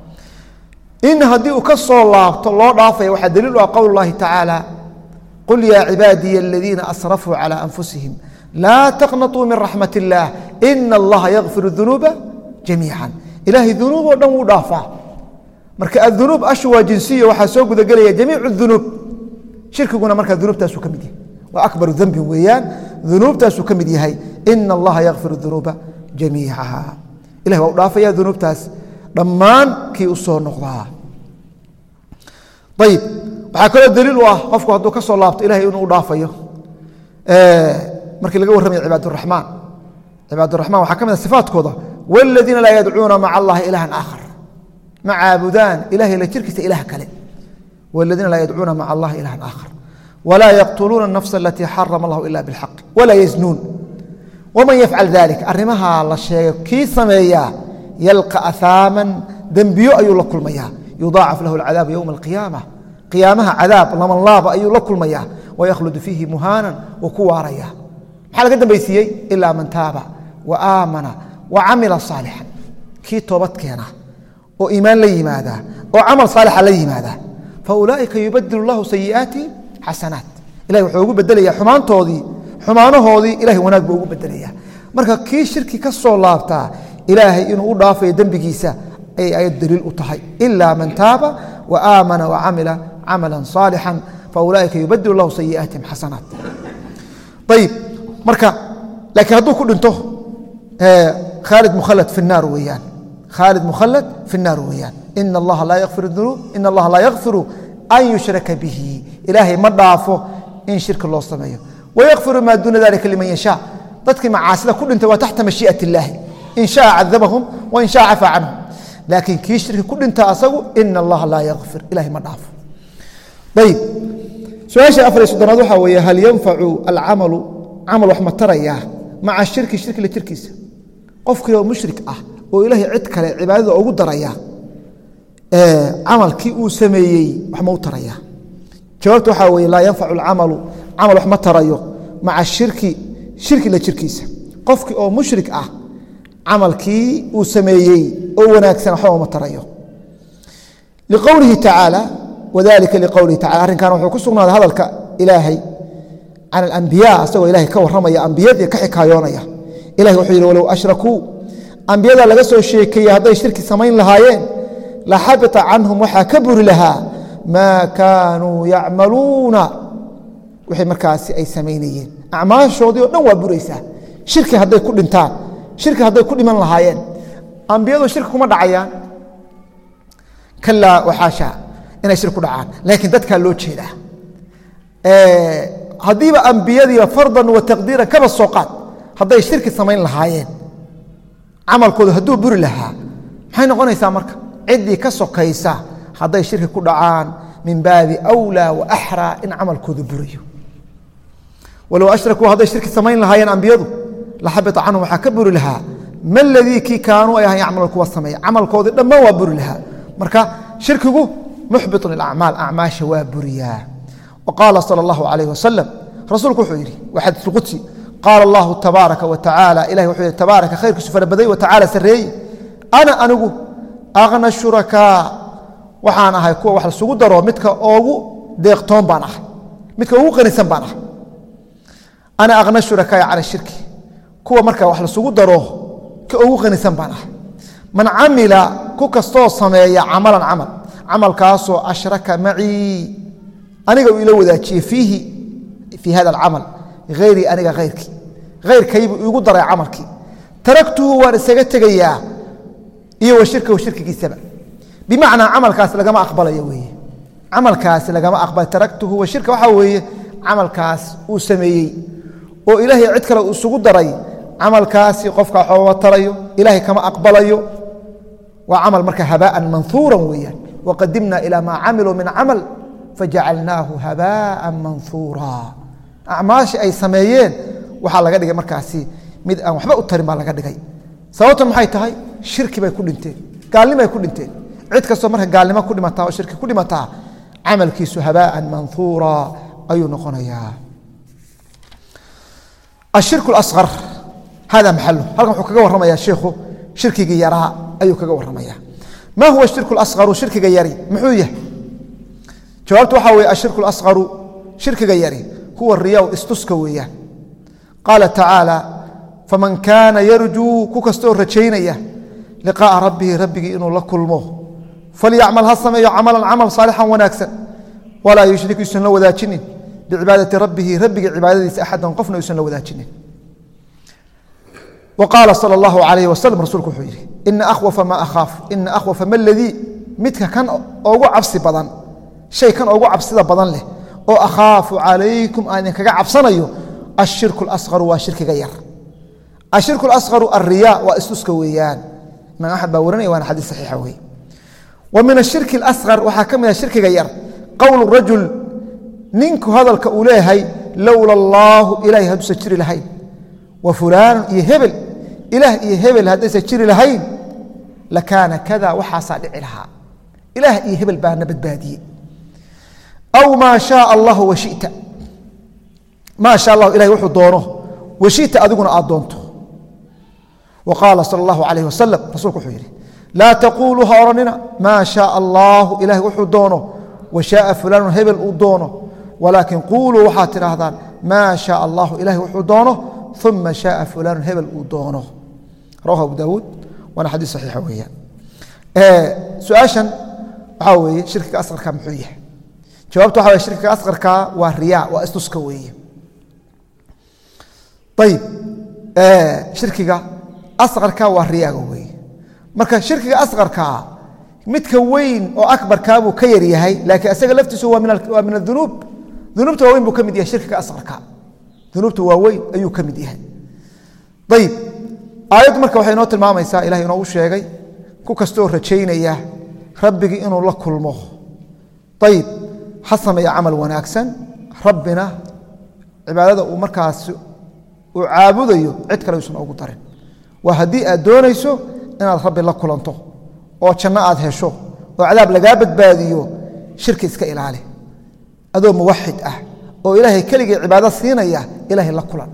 in haddii uu ka soo laabto loo dhaafaya waxaa daliil u ah qowl اllahi tacaala qul yaa cibaadiya aladiina asrafuu calى anfusihim laa taqnaطuu min raxmat اllah ina allaha yakfir dunuuba jamiica ilahay dunuub oo dhan wuu dhaafaa marka adunuub ashu waa jinsiya waxaa soo gudagelaya jamiic اdunuub shirkiguna markaa dunuubtaasuu ka mid yahay waa akbaru dembin weeyaan dunuubtaasuu ka mid yahay ina allaha yakfir dunuuba jamiicaha ilahay waa u dhaafaya dunuubtaas dhammaan kii u soo noqdaa ayib waxaa kaloo daliil u ah qofku hadduu ka soo laabto ilahay inuu u dhaafayo markii laga warramaya cibaaduraxmaan cibaaduraxmaan waxaa ka mid a sifaatkooda wاladiina laa yadcuuna maca allahi ilahan aakhar ma caabudaan ilahay la jirkiisa ilaah kale wاladiina laa yadcuuna maca allahi ilahan aakhar walaa yaqtuluuna الnafsa alatii xarama allahu ila biاlxaq walaa yaznuun waman yafcal dalik arrimahaa la sheegay kii sameeyaa yalqa ahaaman dembiyo ayuu la kulmayaa yudaacaf lahu اlcadaabu yowma alqiyaama qiyaamaha cadaab laman laaba ayuu la kulmayaa waykhlud fiihi muhaanan wuu ku waaraya maxaa laga dambaysiiyey ilaa man taaba wa aamana wa camila saalixan kii toobad keena oo iimaan la yimaada oo camal saalixa la yimaada faulaaئika yubadil اllahu sayi'aati xasanaat ilahay wuxuu ugu bedelayaa xumaantoodii xumaanahoodii ilahay wanaag buu ugu bedelaya marka kii shirki ka soo laabtaa ilaahay inuu u dhaafayo dembigiisa ayay ayad daliil u tahay ilaa man taaba wa aamana wa camila camala صaalixا faulaaئika yubadil اllahu sayi'aatihim xasanaat ayib marka laakiin hadduu ku dhinto khaalid mukhalad fi الnaar weeyaan khaalid mukhalad fi الnaar weeyaan ina allaha laa yakfir dunuub ina allaha laa yakfiru an yushraka bihi ilaahay ma dhaafo in shirki loo sameeyo wayakfiru maa duuna dalika liman yashaa dadkii macaasida ku dhintay waa taxta mashii'at illaahi in shaa cadabahum wa in shaa cafaa canhum laakiin kii shirki ku dhinta asagu ina allaha laa yakfir ilahay ma dhaafo ayib su-aasha afar iyo soddonaad waxaa weeye hal yanfacu alcamalu camal wax ma tarayaa maca shirki shirki la jirkiisa qofkii oo mushrik ah oo ilaahay cid kale cibaadada ugu daraya camalkii uu sameeyey wax ma u taraya jawaabta waxaa weeye laa yanfacu alcamalu camal wax ma tarayo maca shirki shirki la jirkiisa qofkii oo mushrik ah camalkii uu sameeyey oo wanaagsan waxba uma tarayo liqowlihi tacaala wadalika liqowlihi tacala arrinkan wuxuu ku sugnaaday hadalka ilaahay can alambiyaa asagoo ilahay ka warramaya ambiyadii ka xikaayoonaya ilahay wuxuu yidhi walow ashrakuu ambiyada laga soo sheekeeyey hadday shirki samayn lahaayeen la xabita canhum waxaa ka buri lahaa maa kaanuu yacmaluuna wixii markaasi ay samaynayeen acmaashoodii oo dhan waa buraysaa shirki hadday ku dhintaan shirki hadday ku dhiman lahaayeen ambiyadu shirki kuma dhacayaan kalaa waxaasha inay shirki ku dhacaan laakiin dadkaa loo jeedaa haddiiba ambiyadiiba fardan wa taqdiiran kaba soo qaad hadday shirki samayn lahaayeen camalkoodu hadduu buri lahaa maxay noqonaysaa marka ciddii ka sokaysa hadday shirki ku dhacaan min baabi awlaa wa axraa in camalkoodu burayo walow ashrakuu hadday shirki samayn lahaayeen ambiyadu la xabita canhum waxaa ka buri lahaa ma ladii kii kaanuu ay ahaan yacmaluun kuwa sameeya camalkoodii dhammaan waa buri lahaa marka shirkigu muxbitun ilacmaal acmaasha waa buriyaa wa qaala sala allahu calayh wasalam rasuulku wuxuu yidhi waa xadiis qudsi qaala allahu tabaaraka wa tacaala ilahi wuxuu yidhi tabaaraka khayrkiisu farabaday wa tacaala sarreeye ana anigu aqna shurakaa waxaan ahay kuwa wax lasugu daro midka oogu deeqtoon baan ahay midka ugu qanisan baan ahay ana aqna shurakaaya cala shirki kuwa marka wax lasugu daro ka ugu qanisan baan ahay man camila ku kastoo sameeya camalan camal camalkaasoo ashraka macii aniga uu ila wadaajiyey fiihi fii hada alcamal hayrii aniga hayrkii hayrkaybuu iigu daray camalkii taraktuhu waan isaga tegayaa iyo wa shirkahu shirkigiisaba bimacnaa camalkaas lagama aqbalayo weeye camalkaasi lagama aqbal taraktuhu wa shirka waxaa weeye camalkaas uu sameeyey oo ilaahay cid kale uu isugu daray camalkaasi qofka waxooga tarayo ilaahay kama aqbalayo waa camal marka habaa'an manhuuran weeyaan waqadimna ilaa maa camiluu min camal fajacalnaahu habaa'an manhuura acmaashii ay sameeyeen waxaa laga dhigay markaasi mid aan waxba u tarin baa laga dhigay sababta maxay tahay shirki bay ku dhinteen gaalnimo ay ku dhinteen cid kastoo marka gaalnimo ku dhimataa oo shirki ku dhimataa camalkiisu habaa'an manhuura ayuu noqonayaa ashirku اlasqar hada maxalu halkan wuxuu kaga warramaya sheikhu shirkigii yaraa ayuu kaga warramaya ma huwa shirku اlasqaru shirkiga yari muxuu yahay jawaabtu waxaa weeye ashirku اlasqaru shirkiga yari huwa riyaa istuska weeyaan qaala tacaala faman kaana yarjuu ku kastoo rajaynaya liqaa'a rabbihi rabbigii inuu la kulmo falyacmal ha sameeyo camalan camal saalixan wanaagsan walaa yushrik yuusan la wadaajinin bicibaadati rabbihi rabbiga cibaadadiisa axadan qofna yuusan la wadaajinin wa qaala sala allahu calayhi wasalam rasuulku wuxuu yidhi ina akhwafa maa akhaafu ina akhwafa ma ladii midka kan ugu cabsi badan shay kan ugu cabsida badan leh oo akhaafu calaykum aan idinkaga cabsanayo ashirku اlasqaru waa shirkiga yar ashirku اlasqaru alriyaa waa istuska weeyaan imaam axmed baa warinaya waana xadiis saxiixa weeye wa min ashirki اlasqar waxaa ka mid ah shirkiga yar qowlu rajul ninku hadalka uu leeyahay lowla allaahu ilaahay hadduusan jiri lahayn wa fulaanu iyo hebel ilaah iyo hebel haddaysan jiri lahayn lakaana kada waxaasaa dhici lahaa ilaah iyo hebel baana badbaadiyey aw maa shaaa allahu washita maa sha allahu ilahay wuxuu doono washita adiguna aad doonto wa qaala sala allahu calayh wasalam rasuulku wuxuu yidhi laa taquuluu ha odhanina maa shaaa allaahu ilahay wuxuu doono wa shaaa fulaanun hebel uu doono walaakin quuluu waxaad tidhaahdaan maa shaaa allahu ilahay wuxuu doono uma shaaa fulaanun hebel uu doono rawahu abu daawuud waana xadiis saxiixa weeyaan su-aashan waxaa weeye shirkiga asqarka muxuu yahay jawaabta waxa weye shirkiga asqarka waa riyaa waa istuska weeye ayib shirkiga asqarka waa riyaaga weeye marka shirkiga asqarka midka weyn oo akbarkaabuu ka yar yahay laakiin isaga laftiisu waa min adunuub dunuubta waaweyn buu ka mid yahay shirkiga asqarka dunuubta waaweyn ayuu ka mid yahay ayib aayaddu marka waxay inoo tilmaamaysaa ilahay inoogu sheegay ku kastoo rajaynaya rabbigii inuu la kulmo ayib ha sameeya camal wanaagsan rabbina cibaadada uu markaas uu caabudayo cid kale yuusan ugu darin waa haddii aad doonayso inaad rabbi la kulanto oo janno aad hesho oo cadaab lagaa badbaadiyo shirki iska ilaali adoo muwaxid ah oo ilaahay keligii cibaado siinaya ilaahay la kulan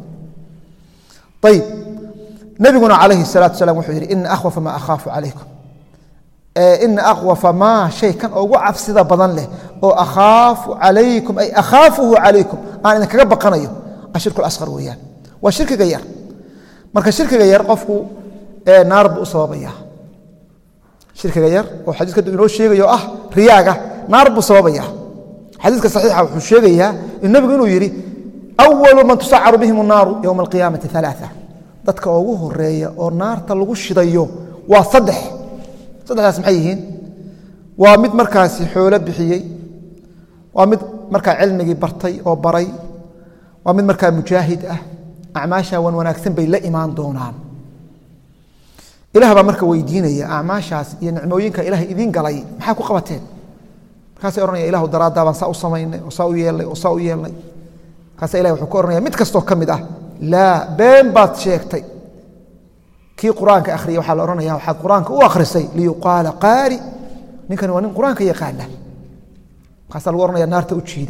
ayib nabiguna calayhi salaatu wasalaam wuxuu yidhi ina akhwafa maa akhaafu calaykum ina aqwafa maa shay kan ugu cabsida badan leh oo akhaafu calaykum ay akhaafuhu calaykum aan idinkaga baqanayo ashirku asqar weeyaan waa shirkiga yar marka shirkiga yar qofku naar buu u sababaya shirkiga yar oo xadiiska inoo sheegayo ah riyaaga naar buu sababaya xadiiska saxiixa wuxuu sheegayaa in nabigu inuu yiri awwalu man tus'aru bihim an-nar yawm al-qiyamati thalatha dadka ugu horeeya oo naarta lagu shidayo waa saddex saddexdaas maxay yihiin waa mid markaasi xoolo bixiyay waa mid markaa cilmigii bartay oo baray waa mid markaa mujaahid ah acmaasha wan wanaagsan bay la imaan doonaan ilaah baa marka weydiinaya acmaashaas iyo nicmooyinka ilaahay idin galay maxaa ku qabateen markaasay oranaya ilaahu daraada baan saa u samaynay oo saa u yeelay oo saa u yeelay kaasa ilaahay wuxuu ku oranaya mid kastoo ka mid ah laa been baad sheegtay kii quraanka akhriya waxaa la oranaya waxaad quraanka u akhrisay liyuqaala qaari ninkan waa nin quraanka yaqaana kaasa lagu oranaya naarta u jiida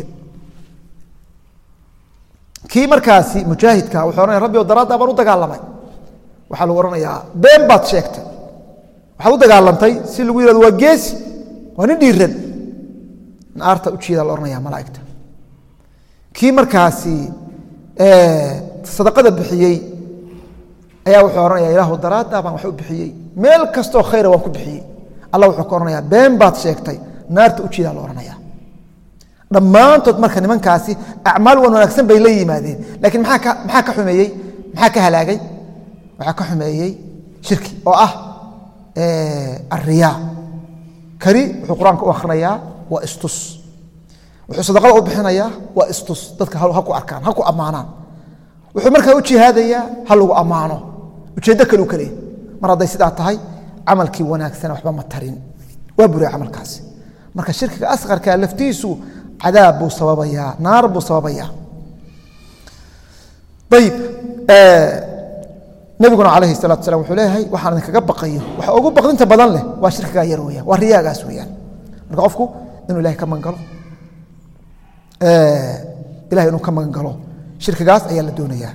kii markaasi mujaahidka wuxuu oranaya rabbi oo daraada baan u dagaalamay waxaa lagu oranayaa been baad sheegtay waxaad u dagaalantay si lagu yidhahdo waa geesi waa nin dhiiran naarta u jiida la oranaya malaa'igta kii markaasi sadaqada bixiyey ayaa wuxuu oranaya ilaahu daraada baan wax u bixiyey meel kastoo khayra waan ku bixiyey allah wuxuu ka oranayaa been baad sheegtay naarta u jiida la oranaya dhammaantood marka nimankaasi acmaal wan wanaagsan bay la yimaadeen laakiin maxaa ka maxaa ka xumeeyey maxaa ka halaagay waxaa ka xumeeyey shirki oo ah arriyaa kani wuxuu quraanka u akhrinayaa waa istus wuxuu sadaqada u bixinayaa waa istus dadka ha ku arkaan ha ku ammaanaan wuxuu markaa u jihaadayaa ha lagu ammaano ujeeddo kale u kale mar hadday sidaa tahay camalkii wanaagsan waxba ma tarin waa buray camalkaasi marka shirkiga asqarka laftiisu cadaab buu sababayaa naar buu sababayaa ayib nabiguna calayhi salaatu wasalaam wuxuu leeyahay waxaan idinkaga baqayo waxa ugu baqdinta badan leh waa shirkigaa yar weeyaan waa riyaagaas weeyaan marka qofku inuu ilahay ka magangalo ilahay inuu ka magangalo shirkigaas ayaa la doonayaa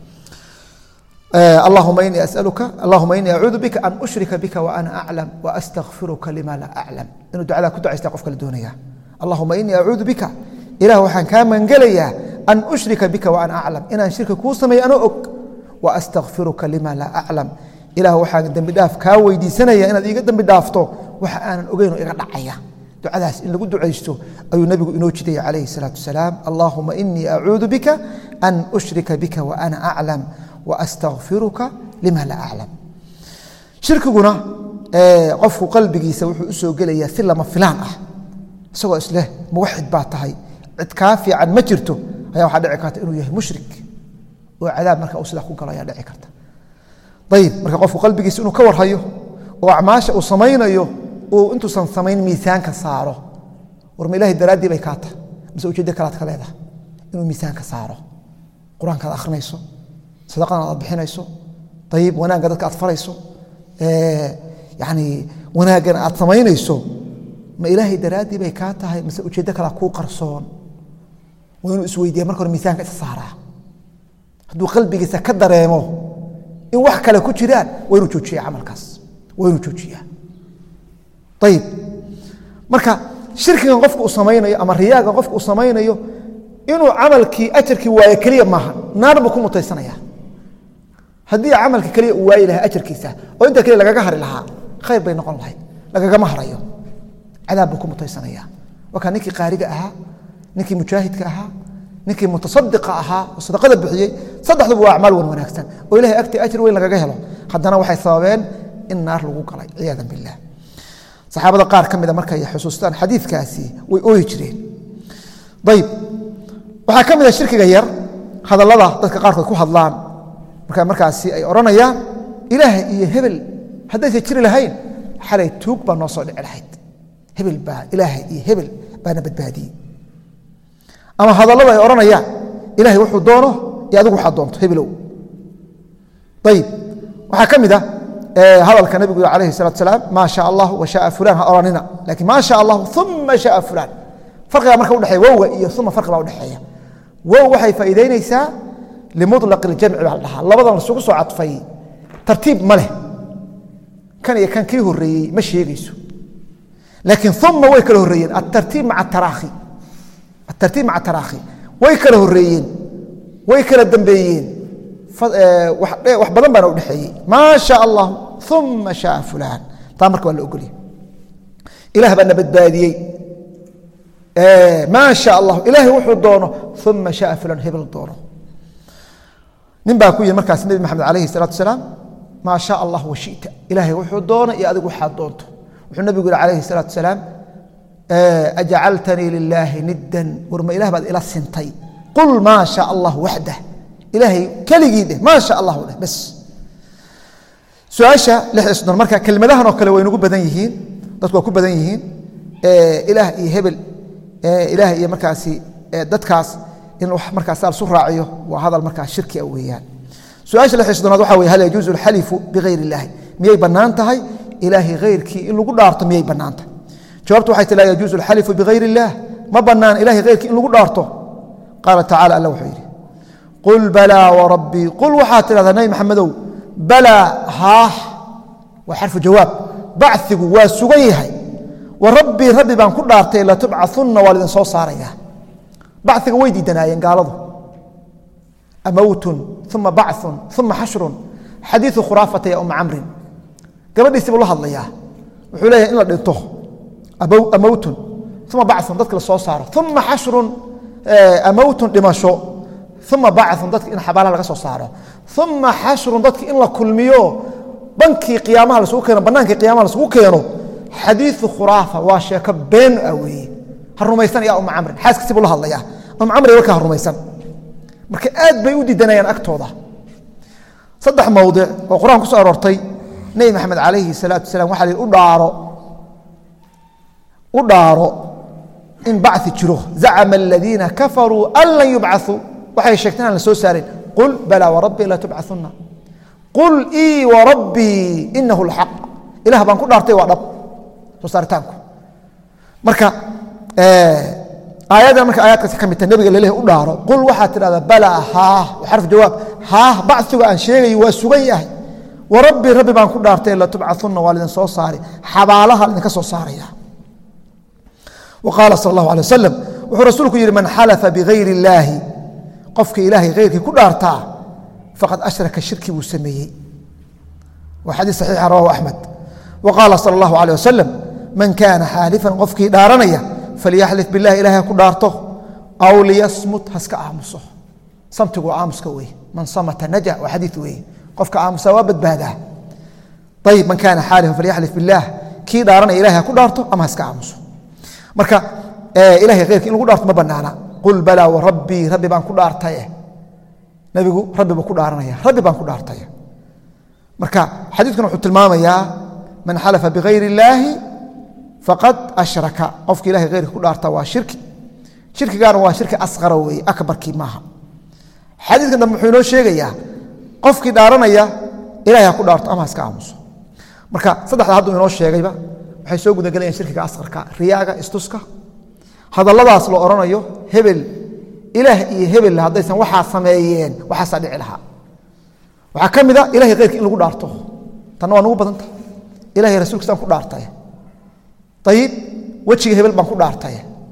اللهم إني أسألك اللهم إني أعوذ بك أن أشرك بك وأنا أعلم وأستغفرك لما لا أعلم إنه دعاء كنت عايز تقف كالدنيا اللهم إني أعوذ بك إله وحن كان من قليا أن أشرك بك وأنا أعلم إن أشرك كوسمي أنا أك وأستغفرك لما لا أعلم إله وحن دم بداف كاوي دي سنة أنا دي قدم بدافته وحن أجينه إلى دعية دعاء إن قد عيشته أي النبي إنوجتي عليه الصلاة والسلام اللهم إني أعوذ بك أن أشرك بك وأنا أعلم وأستغفرك لما لا أعلم شركنا قف قلبي يسوي أسوق لي سلم فلان أه سوى إسله موحد بعتهاي عتكافي عن مجرته هيا واحد عكات إنه يه مشرك وعذاب مركا أوصل أخوك الله يا عكات طيب مركا قف قلبي يسوي كور هيو وأعماش وصمين يو وأنتو صمين ميثان كساره ورمي الله الدرادي بيكاته بس وجد كلات كلاده إنه ميثان كساره قرآن كذا آخر نيسو صدقنا aad bixinayso طيب wanaaga dadka aad farayso ee yaani wanaagan aad sameynayso ma ilaahay daraadi bay ka tahay mise ujeedo kala ku qarsoon waa inuu isweydiiyo marka hore miisaanka isa saaraa hadduu qalbigiisa ka dareemo in wax kale ku jiraan waa inuu joojiyaa camalkaas waa inuu joojiyaa طيب marka shirkigan qofku uu sameynayo ama riyaaga qofku uu sameynayo inuu camalkii ajarkii waayo kaliya maaha naar buu ku mutaysanayaa haddii camalka kaliya uu waayi lahaa ajarkiisa oo inta kaliya lagaga hari lahaa khayr bay noqon lahayd lagagama harayo cadaab buu ku mutaysanayaa wakaa ninkii qaariga ahaa ninkii mujaahidka ahaa ninkii mutasaddiqa ahaa oo sadaqada bixiyey saddexduba waa acmaal wan wanaagsan oo ilaahay agtii ajir weyn lagaga helo haddana waxay sababeen in naar lagu galay ciyaadan billah saxaabada qaar ka mida markay xusuustaan xadiidkaasi way ooyi jireen ayib waxaa ka mid a shirkiga yar hadallada dadka qaarkood ku hadlaan markaa markaasi ay odhanayaan ilaahay iyo hebel haddaysa jiri lahayn xalay tuug baa noo soo dhici lahayd hebel baa ilaahay iyo hebel baana badbaadiyey ama hadallada ay odhanayaan ilaahay wuxuu doono iyo adigu waxaad doonto hebelow ayib waxaa ka mid a hadalka nabigu calayhi salaatu salaam maa shaa allahu wa shaaa fulaan ha odhanina laakiin maa shaa allahu uma shaaa fulaan farqigaa marka udhexeeya wowga iyo uma farqi baa udhexeeya wow waxay faa'iideynaysaa limuطlaq اljamci baa la dhahaa labadan lasugu soo cadfay tartiib ma leh kan iyo kan kii horeeyey ma sheegayso لكن ثم ويكله الريين الترتيب مع التراخي الترتيب مع التراخي ويكله الريين ويكله الدنبيين wax badan baan u dhaxeeyay ma sha Allah thumma sha fulan taamarka wala ogoli ilaah baa nabadbaadiyay ee ma sha Allah ilaahi wuxuu doono thumma sha fulan hebel doono nin baa ku yiri markaas nabi maxamed alayhi salatu wasalaam ma sha Allah wa shi'ta ilaahi wuxuu doono iyo adigu waxa doonto wuxuu nabigu alayhi salatu wasalaam aj'altani lillahi niddan warma ilaah baad ila sintay qul ma sha Allah wahdahu إلهي كليجيده ما شاء الله له بس سؤاشا لحسن المركة كلمة ده نقول وينقول بدنيهين دتكوا كوب بدنيهين إله يهبل إله يمركاسي دتكاس إنه مركز صار سرعيه وهذا المركز شركي أويان سؤاشا لحسن هذا حوي هل يجوز الحلف بغير الله مية بنانته هاي إلهي غير كي إنه قد أرته مية بنانته جوابته حيث لا يجوز الحلف بغير الله ما بنان إلهي غير كي إنه قد أرته قال تعالى الله وحيره قل بلى وربي قل وحات هذا نبي محمد بلى ها وحرف جواب بعثه وسغيه وربي ربي بان كل دارتي لا تبعثن والدين سو صاريا بعثه ويدي دنايين قالوا اموت ثم بعث ثم حشر حديث خرافه يا ام عمرو gabadhii sibuu la hadlayaa wuxuu leeyahay in la dhinto abaw amawtun thumma ba'thun dadka la soo saaro thumma hashrun amawtun dhimasho thumma ba'thun dadka in xabaalaha laga soo saaro thumma hashrun dadka in la kulmiyo bankii qiyaamaha la soo keeno banaanka qiyaamaha la soo keeno xadiith khuraafa waa sheeko been awey harumaysan yaa um amr xaaska sibuu la hadlayaa um amr waa ka harumaysan marka aad bay u diidanayaan agtooda saddex mawduuc oo quraanka ku soo aroortay نبي محمد عليه الصلاة والسلام وحالي أدارو أدارو إن بعث جروه زعم الذين كفروا أن لن يبعثوا وحي شكتنا لسو سارين قل بلى وربي لا تبعثن قل إي وربي إنه الحق إله بان كل أرتي وعرب سو سارتانكو مركا آه آيات مركا آيات كم النبي قال له أدارو قل وحات هذا بلى ها وحرف جواب ها بعثوا عن شيء وسويه وربي ربي بان كل دارتي لا تبعثن والدين سو صاري حبالها لن كسو صاريا وقال صلى الله عليه وسلم ورسولك يقول من حلف بغير الله قفك إلهي غيرك كل دارتا فقد أشرك الشرك وسميه وحديث صحيح رواه أحمد وقال صلى الله عليه وسلم من كان حالفا قفك دارنيا فليحلف بالله إلهي كل دارته أو ليصمت هسك آمسه صمتك آمسك ويه من صمت نجا وحديث ويه قفك عام سوابت بهذا طيب من كان حالفا فليحلف بالله كي دارنا إلهي كل دارته أما هسك عامسه مركا آه إلهي غيرك إنه كل دارته ما بنانا قل بلى وربي ربي بان كل دارته نبي ربي بان كل دارنا يا ربي بان كل دارته مركا حديثكم وحط الماما يا من حلف بغير الله فقد أشرك قفك إلهي غيرك كل دارته وشرك شرك قالوا هو شرك أصغر وأكبر كي معها حديثكم لما حينو شيء يا qofkii dhaaranaya ilaahay ku dhaarto ama iska aamuso marka saddexda haduu inoo sheegayba waxay soo guda galayaan shirkiga asqarka riyaaga istuska hadalladaas loo oranayo hebel ilaah iyo hebel hadaysan waxa sameeyeen waxa dhici lahaa waxa kamida ilaahay qeyrka in lagu dhaarto tan waa ugu badanta ilaahay rasuulkiisa ku dhaartay tayib wajiga hebel baan ku dhaartay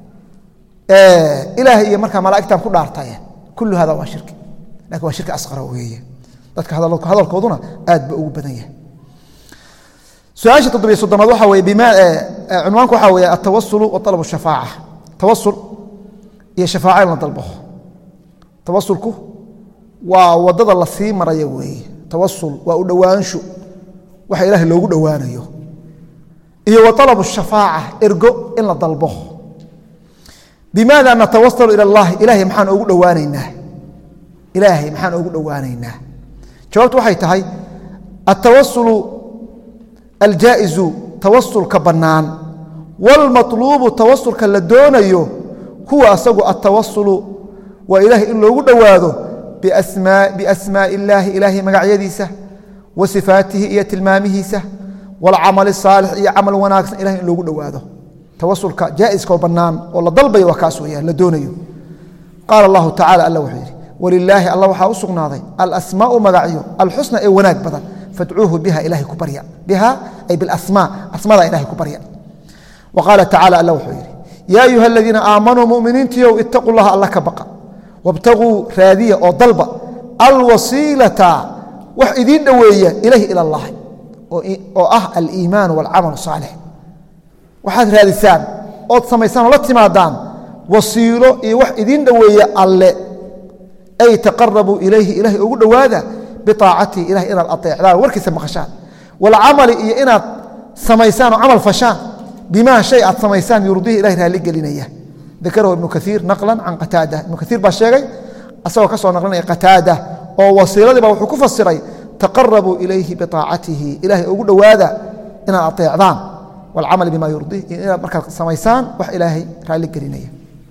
ee ilaahay iyo marka malaa'igtan ku dhaartay kullu hada waa shirki laakiin waa shirki asqar weeye dadka hadalka hadalkooduna aad ba ugu badan yahay su'aasha toddobiyo soddonaad waxa weeye bima cinwaanku waxa weeye at-tawassul wa talab ash-shafaa'a tawassul iyo shafaa'a la dalbo tawassulku waa wadada la sii marayo weeye tawassul waa u dhawaansho waxa ilaahay loogu dhawaanayo iyo wa talab ash-shafaa'a ergo in la dalbo bimaada natawassalu ila Allah ilaahi maxaan ugu dhawaanaynaa ilaahi maxaan ugu dhawaanaynaa جوابت waxay tahay التوسل الجائز توسل كبنان والمطلوب توسل كلا دونيو هو اسغو التوسل والله ان لوو دواادو باسماء باسماء الله الهي مغعيديسه وصفاته هي تلمامهيسه والعمل الصالح هي عمل وناكس الهي ان لوو دواادو توسل جائز كبنان ولا ضلبي وكاسويا لا دونيو قال الله تعالى الله وحيري ولله الله وحا اسغناday الاسماء مغعيو الحسنى اي وناك بدن فادعوه بها الهي كبريا بها اي بالاسماء اسماء الهي كبريا وقال تعالى الله وحيري يا أيها الذين آمنوا مؤمنين تيو اتقوا الله الله كبقى وابتغوا راذية أو ضلبة الوسيلة وحيدين دوية إليه إلى الله وأه الإيمان والعمل الصالح وحاد هذه الثان أو سميسان ولا تمادان وسيلة وحيدين دوية الله أي تقربوا إليه إليه أقول هذا بطاعته إليه إلى الأطيع لا وركي سمى خشان والعمل إنا سميسان وعمل فشان بما شيء سميسان يرضيه إليه هالي قلينيه ذكره ابن كثير نقلا عن قتادة ابن كثير باشيغي أسوى كسوى نقلنا قتادة أو وسيلة بأو حكوف السري تقربوا إليه بطاعته إليه أقول هذا إن الأطيع ذان والعمل بما يرضيه إلى مركز سميسان وح إلهي هالي قلينيه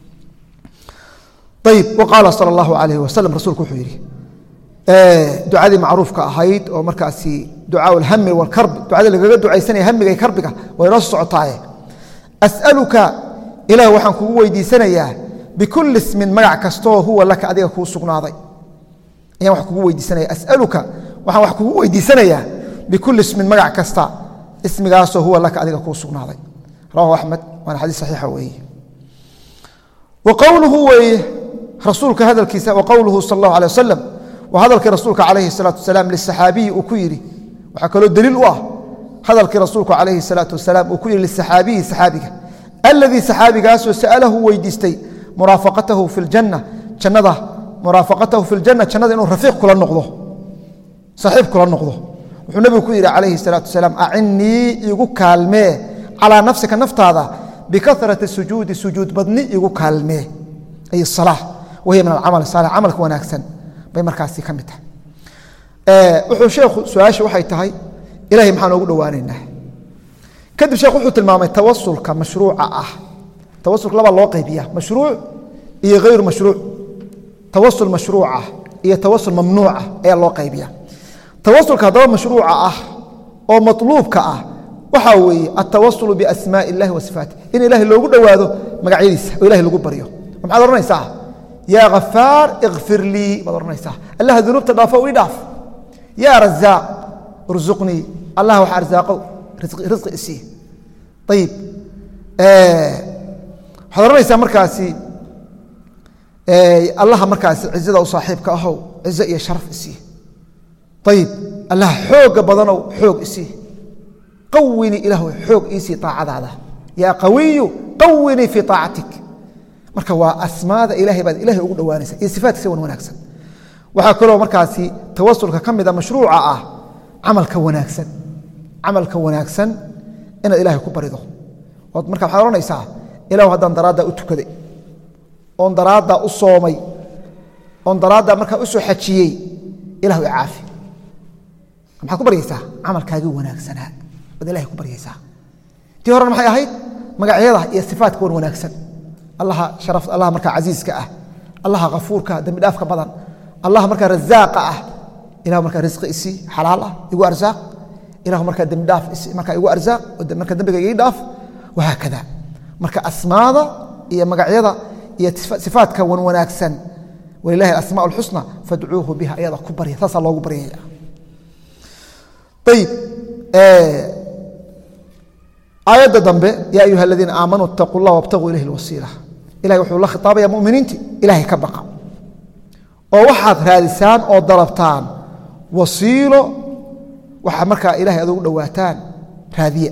طيب وقال صلى الله عليه وسلم رسولك حيري دعاء دي معروف كأهيد أو مركزي دعاء الهم والكرب دعاء اللي قد دعاء سنة هم جاي كربك ويرص عطايا أسألك إله وحنك هو يدي سنة يا بكل اسم مرع كستوه هو لك أديك هو سقناضي يا وحنك هو يدي سنة أسألك وحنك هو يدي سنة يا بكل اسم مرع كستا اسم جاسو هو لك أديك هو سقناضي رواه أحمد وأنا حديث صحيح وإيه وقوله هو إيه رسولك هذا الكساء وقوله صلى الله عليه وسلم وهذا رسولك عليه الصلاة والسلام للسحابي أكيري وحكى له الدليل واه هذا رسولك عليه الصلاة والسلام أكيري للسحابي سحابك الذي سحابك أسوى سأله ويديستي مرافقته في الجنة جنده مرافقته في الجنة جنده إنه رفيق كل النقضه صاحب كل النقضه والنبي أكيري عليه الصلاة والسلام أعني يقول كالمه على نفسك النفط هذا بكثرة السجود سجود بدني يقول كالمه أي الصلاة وهي من العمل الصالح عملك وناكسن bay markaasi ka mid tahay ee wuxuu sheekhu su'aasha waxay tahay ilaahay maxaan ugu dhawaanaynaa kadib sheekhu wuxuu tilmaamay tawassulka mashruuca ah tawassulka laba loo qaybiyaa mashruuc iyo غير mashruuc tawassul mashruuca iyo tawassul mamnuuca ayaa loo qaybiyaa tawassulka hadaba mashruuca ah oo matluubka ah waxa weeye at-tawassul bi asmaa'i illahi wa sifaatihi in ilaahay loogu dhawaado magacyadiisa oo ilaahay lagu baryo maxaad oranaysaa يا غفار اغفر لي بدرنيسا الله ذنوب تضافه ويضاف يا رزاق ارزقني الله وح ارزاقه رزق رزق اسي طيب آه حضرنيسا مركاسي آه الله مركاسي عزته وصاحبك اهو عزه يا شرف اسي طيب الله حوق بدنو حوق اسي قوني اله حوق اسي طاعه هذا يا قوي قوني في طاعتك marka waa asmaada ilaahay baad ilaahay ugu dhawaanaysa iyo sifaadkiisa wan wanaagsan waxa kale oo markaasi tawassulka kamida mashruuca ah amalka wanaagsan amalka wanaagsan ina ilaahay ku barido oo marka waxa oranaysa ilaahu hadan daraada u tukaday on daraada u soomay on daraada marka u soo xajiyay ilaahu caafi maxaa ku bariyaysa amalkaaga wanaagsan baad ilaahay ku bariyaysa tii hore maxay ahayd magacyada iyo sifaadka wan wanaagsan الله شرف الله مركا عزيز كأه الله غفور كأه دم دافك بدن الله مركا رزاق أه إله مركا رزق إسي حلاله يقول أرزاق إله مركا دم داف إسي مركا يقول أرزاق مركا دم بيجي داف وهكذا مركا أسماء هي مقعدة هي صفات كون وناكسن ولله الأسماء الحسنى فادعوه بها أيضا كبرية تصل الله كبرية طيب آه آيات ضمبه يا أيها الذين آمنوا اتقوا الله وابتغوا إليه الوسيلة إلهي وحول الله خطابة يا مؤمنين إلهي كبقى ووحد هالسان أو ضربتان وسيلة وحمرك إلهي أذو دواتان هذه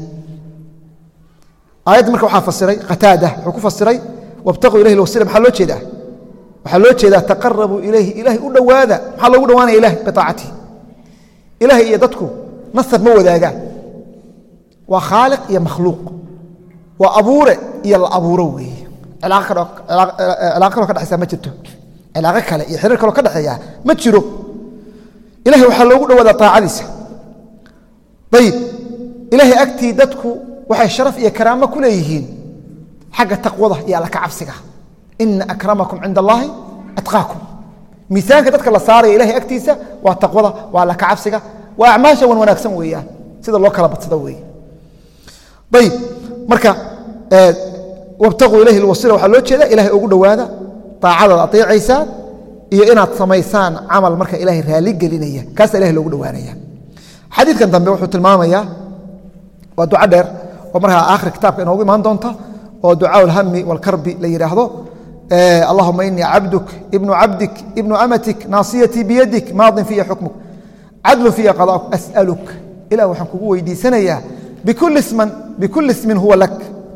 آيات مركب وحاف السري قتادة حكوف السري وابتغوا إليه الوسيلة محلوش ده محلوش ده تقربوا إليه إلهي أولو هذا محلو أولو وانا إله بطاعته إلهي يدتكم نصف مو ذاك وخالق يا مخلوق وأبوره يا الأبوروي علاقة علاقة كذا حسنا ما جرته علاقة كلا يحرك كلا كذا حياه ما تشرو إلهي وحلو ولا طاعة طيب إلهي أكتي دتكو وحي الشرف يا كرامة كليهين حق التقوى يا لك عفسك إن أكرمكم عند الله أتقاكم مثال كذا كلا صار إلهي أكتيسة والتقوى وعلى كعفسك وأعماشه ونكسم وياه سيد الله كلا بتصدوي طيب مركا آه وابتغوا إليه الوسيلة وحلوه كذا إلهي أقول هذا طاعة أطيع عيسى إيه إنا تصميسان عمل مركا إلهي رالق لنية كاس إلهي أقول هذا حديث كان تنبيه وحوت المامية ودعاء دير ومرها آخر كتاب كأنه ما دونته ودعاء الهم والكرب ليراهضه اللهم إني عبدك ابن عبدك ابن أمتك ناصيتي بيدك ماض في حكمك عدل في قضاءك أسألك إلى وحنكو ويدي سنيا بكل اسم بكل اسم هو لك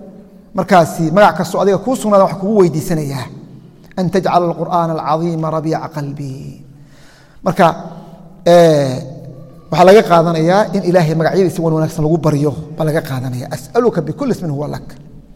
مركاسي معك السؤال كوسنا وحكو ويدي سنيا أن تجعل القرآن العظيم ربيع قلبي مركا آه waxaa laga qaadanayaa in ilaahay magacyadiisa wan wanaagsan lagu bariyo baa laga qaadanaya as'aluka bikulli ismin huwa lak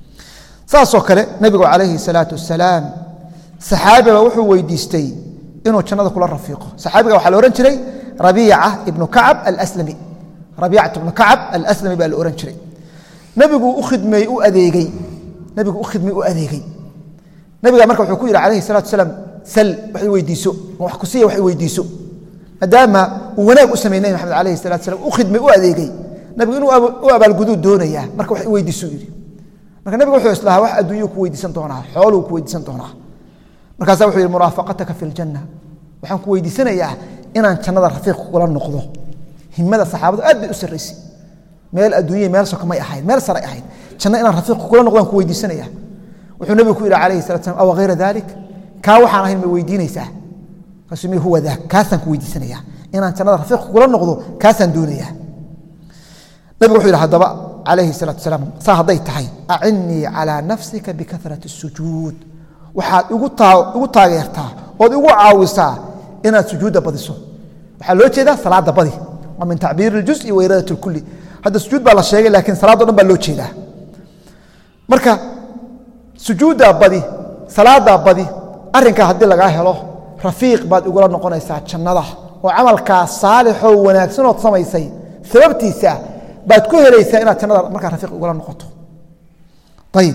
saasoo kale nabigu calayhi salaatu wasalaam saxaabiga wuxuu weydiistay inuu jannada kula rafiiqo saxaabiga waxaa la oran jiray rabiica ibnu kacab al-aslami rabiica ibnu kacab al-aslami baa la oran jiray nabigu u khidmay u adeegay nabigu u khidmay u adeegay nabiga marka wuxuu ku yiri calayhi salaatu wasalaam sal wax weydiiso wax ku siiyo wax weydiiso maadaama uu wanaag u sameeyay maxamed calayhi salaatu wasalaam u khidmay u adeegay nabigu inuu u abaalgudud doonaya marka wax weydiiso yiri marka nabigu wuxuu islaaha wax adduunyo ku weydiisan doonaa xoolo ku weydiisan doonaa markaas wuxuu yiri muraafaqataka fil janna waxaan ku weydiisanayaa inaan jannada rafiiq kula noqdo himada saxaabadu aad bay u sareysay meel adduunyo meel soo kamay ahayn meel sare ahayn janna inaan rafiiq kula noqdaan ku weydiisanayaa wuxuu nabigu ku yiri calayhi salaatu wasalaam aw ghayra dhalik ka waxaan ahayn ma weydiinaysaa kasmi huwa dhaak kaasan ku weydiisanayaa inaan jannada rafiiq kula noqdo kaasan doonayaa nabigu wuxuu yiri hadaba عليه الصلاة والسلام صاحبي تحي أعني على نفسك بكثرة السجود وحال ugu taageertaa oo ugu caawisaa inaad sujuuda badiso waxa loo jeedaa salaada badi waa min ta'bir al-juz'i wa iradat al-kulli hada sujuud baa la sheegay laakiin salaada dhan baa loo jeedaa marka sujuuda badi salaada badi arinka hadii laga helo rafiiq baad ugu noqonaysaa jannada oo amalka saalix oo wanaagsan oo samaysay sababtiisa baad ku helaysaa inaad jannada marka rafiiq ugu noqoto طيب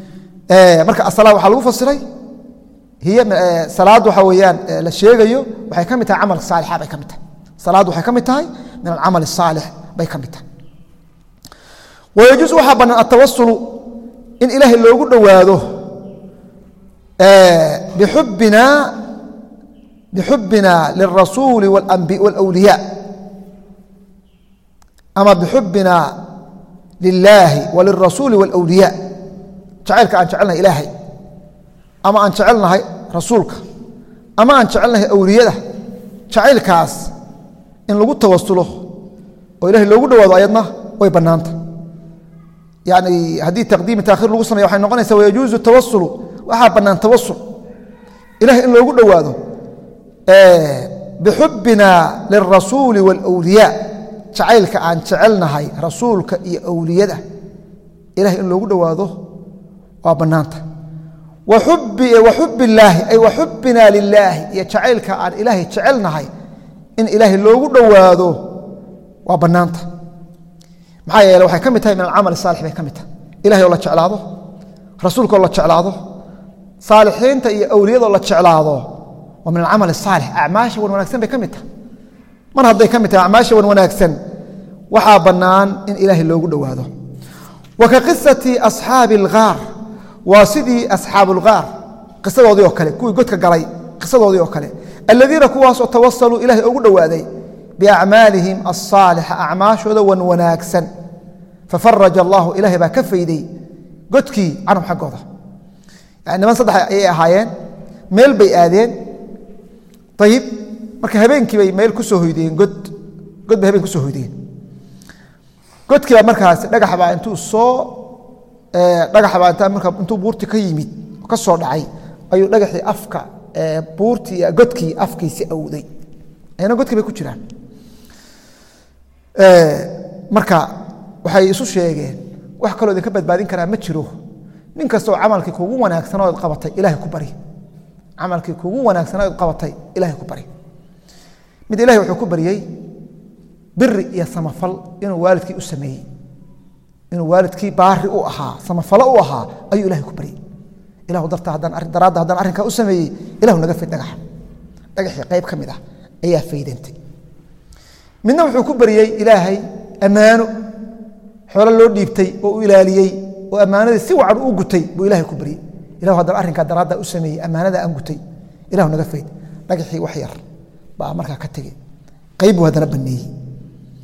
ee marka as-salaatu waxa lagu fasiray hiya salaadu waxa weeyaan la sheegayo waxay kamid tahay amal saalix bay kamid tahay salaadu waxay kamid tahay min al-amal as-saalix bay kamid tahay wayajuz waxa banan at-tawassul in ilaahi loogu dhawaado ee bihubbina bihubbina lirrasul wal-anbiya wal-awliya أما بحبنا لله وللرسول والأولياء جعلك أن جعلنا إلهي أما أن جعلنا رسولك أما أن جعلنا أولياء جعلك إن لقد توصله وإلهي لو قد وضعيتنا ويبنانت يعني هذه تقديم تأخير لقصنا يوحي نقول ويجوز التوصل وحابنا أن توصل إلهي إن لو قد وضعه بحبنا للرسول والأولياء jacaylka aan jecelnahay rasuulka iyo awliyada ilaahay in loogu dhawaado waa banaanta wa hubbi wa hubbillahi ay wa hubbina lillahi ya jacaylka aan ilaahay jecelnahay in ilaahay loogu dhawaado waa banaanta maxaa yeelay waxay kamid tahay min al-amal saalix bay kamid tahay ilaahay oo la jeclaado rasuulka oo la jeclaado saalixiinta iyo awliyada oo la jeclaado waa min al-amal saalix a'maasha wanaagsan bay kamid tahay mar haday kamid tahay a'maasha wanaagsan waxa banaan in ilaahi loogu dhawaado waka qissati ashaabil ghaar waasidi ashaabul ghaar qisadoodii oo kale kuwii godka galay qisadoodii oo kale alladina kuwaas oo tawassalu ilaahi ugu dhawaaday bi a'maalihim as-saaliha a'maashooda wan wanaagsan fafarraja Allah ilaahi ba ka fayday godkii anum xaqooda yani man saddex ay ahaayeen meel bay aadeen tayib marka habeenkii bay meel ku soo hoydeen god god bay habeen ku soo hoydeen godkii markaas dhagax baa intuu soo ee dhagax baa inta marka intuu buurti ka yimid ka soo dhacay ayuu dhagaxii afka ee buurti godkii afkiisa awday ayna godkii bay ku jiraan ee marka waxay isu sheegeen wax kale oo ka badbaadin kara ma jiro nin kasto amalkii kugu wanaagsan oo qabatay ilaahay ku bari amalkii kugu wanaagsan oo qabatay ilaahay ku bari mid ilaahay wuxuu ku bariyay biri iyo samafal inuu waalidkii u sameeyay inuu waalidkii baari u ahaa samafal u ahaa ayuu ilaahay ku bariyay ilaahu darta hadan arin daraada hadan arinka u sameeyay ilaahu naga fid dhagax dhagaxii qayb kamid ah ayaa faydantay midna wuxuu ku bariyay ilaahay amaano xoolo loo dhiibtay oo u ilaaliyay oo amaanada si wacan u gutay buu ilaahay ku bariyay ilaahu hadan arinka daraada u sameeyay amaanada aan gutay ilaahu naga fayd dhagaxii wax yar baa markaa ka tagay qayb wadana baneeyay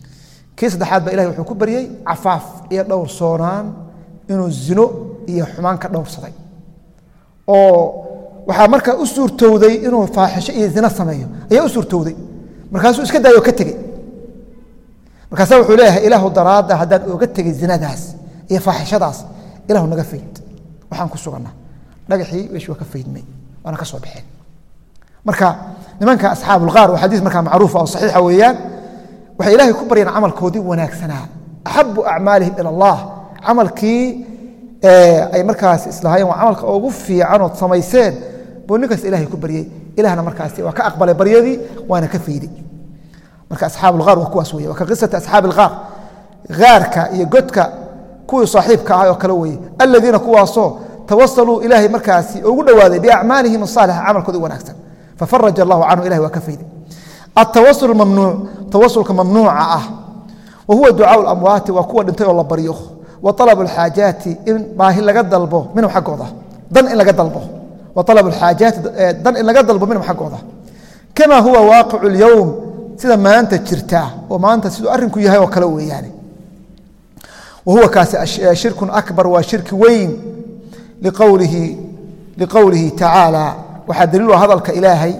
كيس دحاد بإلهي وحكو بريي عفاف إيه دور صونان إنه الزنو إيه حمان كدور صدي أو waxaa marka u suurtowday inuu faaxisho iyo zina sameeyo ayaa u suurtowday markaasuu iska daayo ka tagay markaas wuxuu leeyahay ilaahu daraada hadaan uga tagay zinadaas iyo faaxishadaas ilaahu naga fayd waxaan ku suganaa dhagaxii wixii ka faydmay wana ka soo bixin marka nimanka asxaabul qaar waa xadiis marka macruuf oo saxiix weeyaan waxa ilaahay ku bariyaan amalkoodii wanaagsanaa ahabbu a'maalihim ila Allah amalkii ay markaas islaayeen waa amalka ugu fiican oo samayseen booninkaas ilaahay ku bariyay ilaahna markaas waa ka aqbalay bariyadii waana ka fiiday marka asxaabul qaar waa kuwaas weeye waa ka qisada asxaabul qaar gaarka iyo godka kuwa saaxiibka ah oo kala weeye alladina kuwaasoo tawassalu ilaahay markaas ugu dhawaaday bi a'maalihim salih amalkooda wanaagsan ففرج الله عنه إلهي وكفيد التوسل الممنوع توسل ممنوع آه وهو دعاء الأموات وقوة انتهي الله بريوه وطلب الحاجات إن باهي لقد ضلبه منه حق وضع ضن إن لقد ضلبه وطلب الحاجات ضن إن لقد ضلبه منه حق وضع كما هو واقع اليوم سيدا ما أنت تشرتاه وما أنت سيدا أرنكو يهي وكلوي يعني وهو كاس شرك أكبر وشرك وين لقوله لقوله تعالى وحدلوا هذا الكإلهي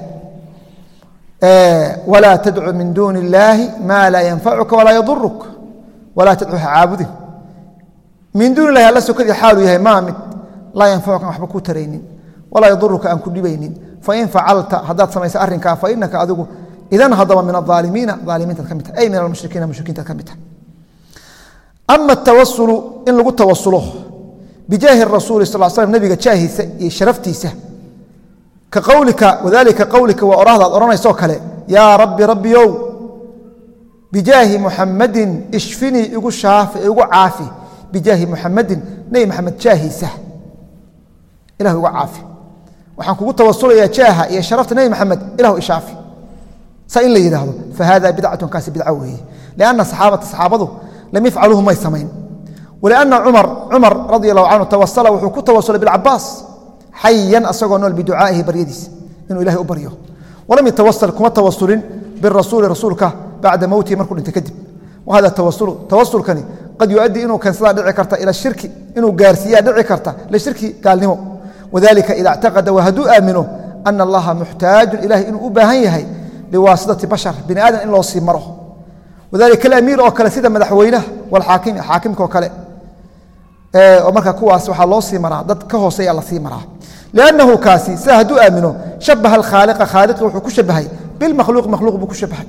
آه ولا تدعو من دون الله ما لا ينفعك ولا يضرك ولا تدعو عابده من دون الله الله سكر حاله يهي مامت لا ينفعك وحبكو ترين ولا يضرك أن كل بين فإن فعلت هذا سميس أرنك فإنك أذوق إذن هضم من الظالمين ظالمين تكمت أي من المشركين المشركين تكمت أما التوصل إن لقد توصله بجاه الرسول صلى الله عليه وسلم نبي جاهي شرفتي سه كقولك وذلك قولك وأراد أرانا يسوك يا ربي ربي يو بجاه محمد اشفني يقول شافي يقول عافي بجاه محمد نبي محمد جاهي سه إله يقول عافي وحنكو قلت توصل يا جاها يا شرفت نبي محمد إله إشافي سئل لي هذا فهذا بدعة كاس بدعوه لأن صحابة صحابته لم يفعلوه ما يسمين ولأن عمر عمر رضي الله عنه توصل وحكو توصل بالعباس حيا أصغى بدعائه بريدس إنه إلهي أبريه ولم يتوصل كما توصل بالرسول رسولك بعد موته مركل انت كذب وهذا التوصل توصل كان قد يؤدي إنه كان صلاة دعي كرتا إلى الشرك إنه قارسيا دعي كرتا للشرك قال نمو وذلك إذا اعتقد وهدوا آمنوا أن الله محتاج إلهي إنه أباهيه لواسطة بشر بني آدم إلا وصي مره وذلك الأمير وكل سيدا مدحوينه والحاكم حاكمك وكل آه ومركا كواس وحا الله سي مرا دد كهوسي الله سي مرا لأنه كاسي سهدوا آمنوا شبه الخالق خالق وحكو شبهي بالمخلوق مخلوق بكو شبهي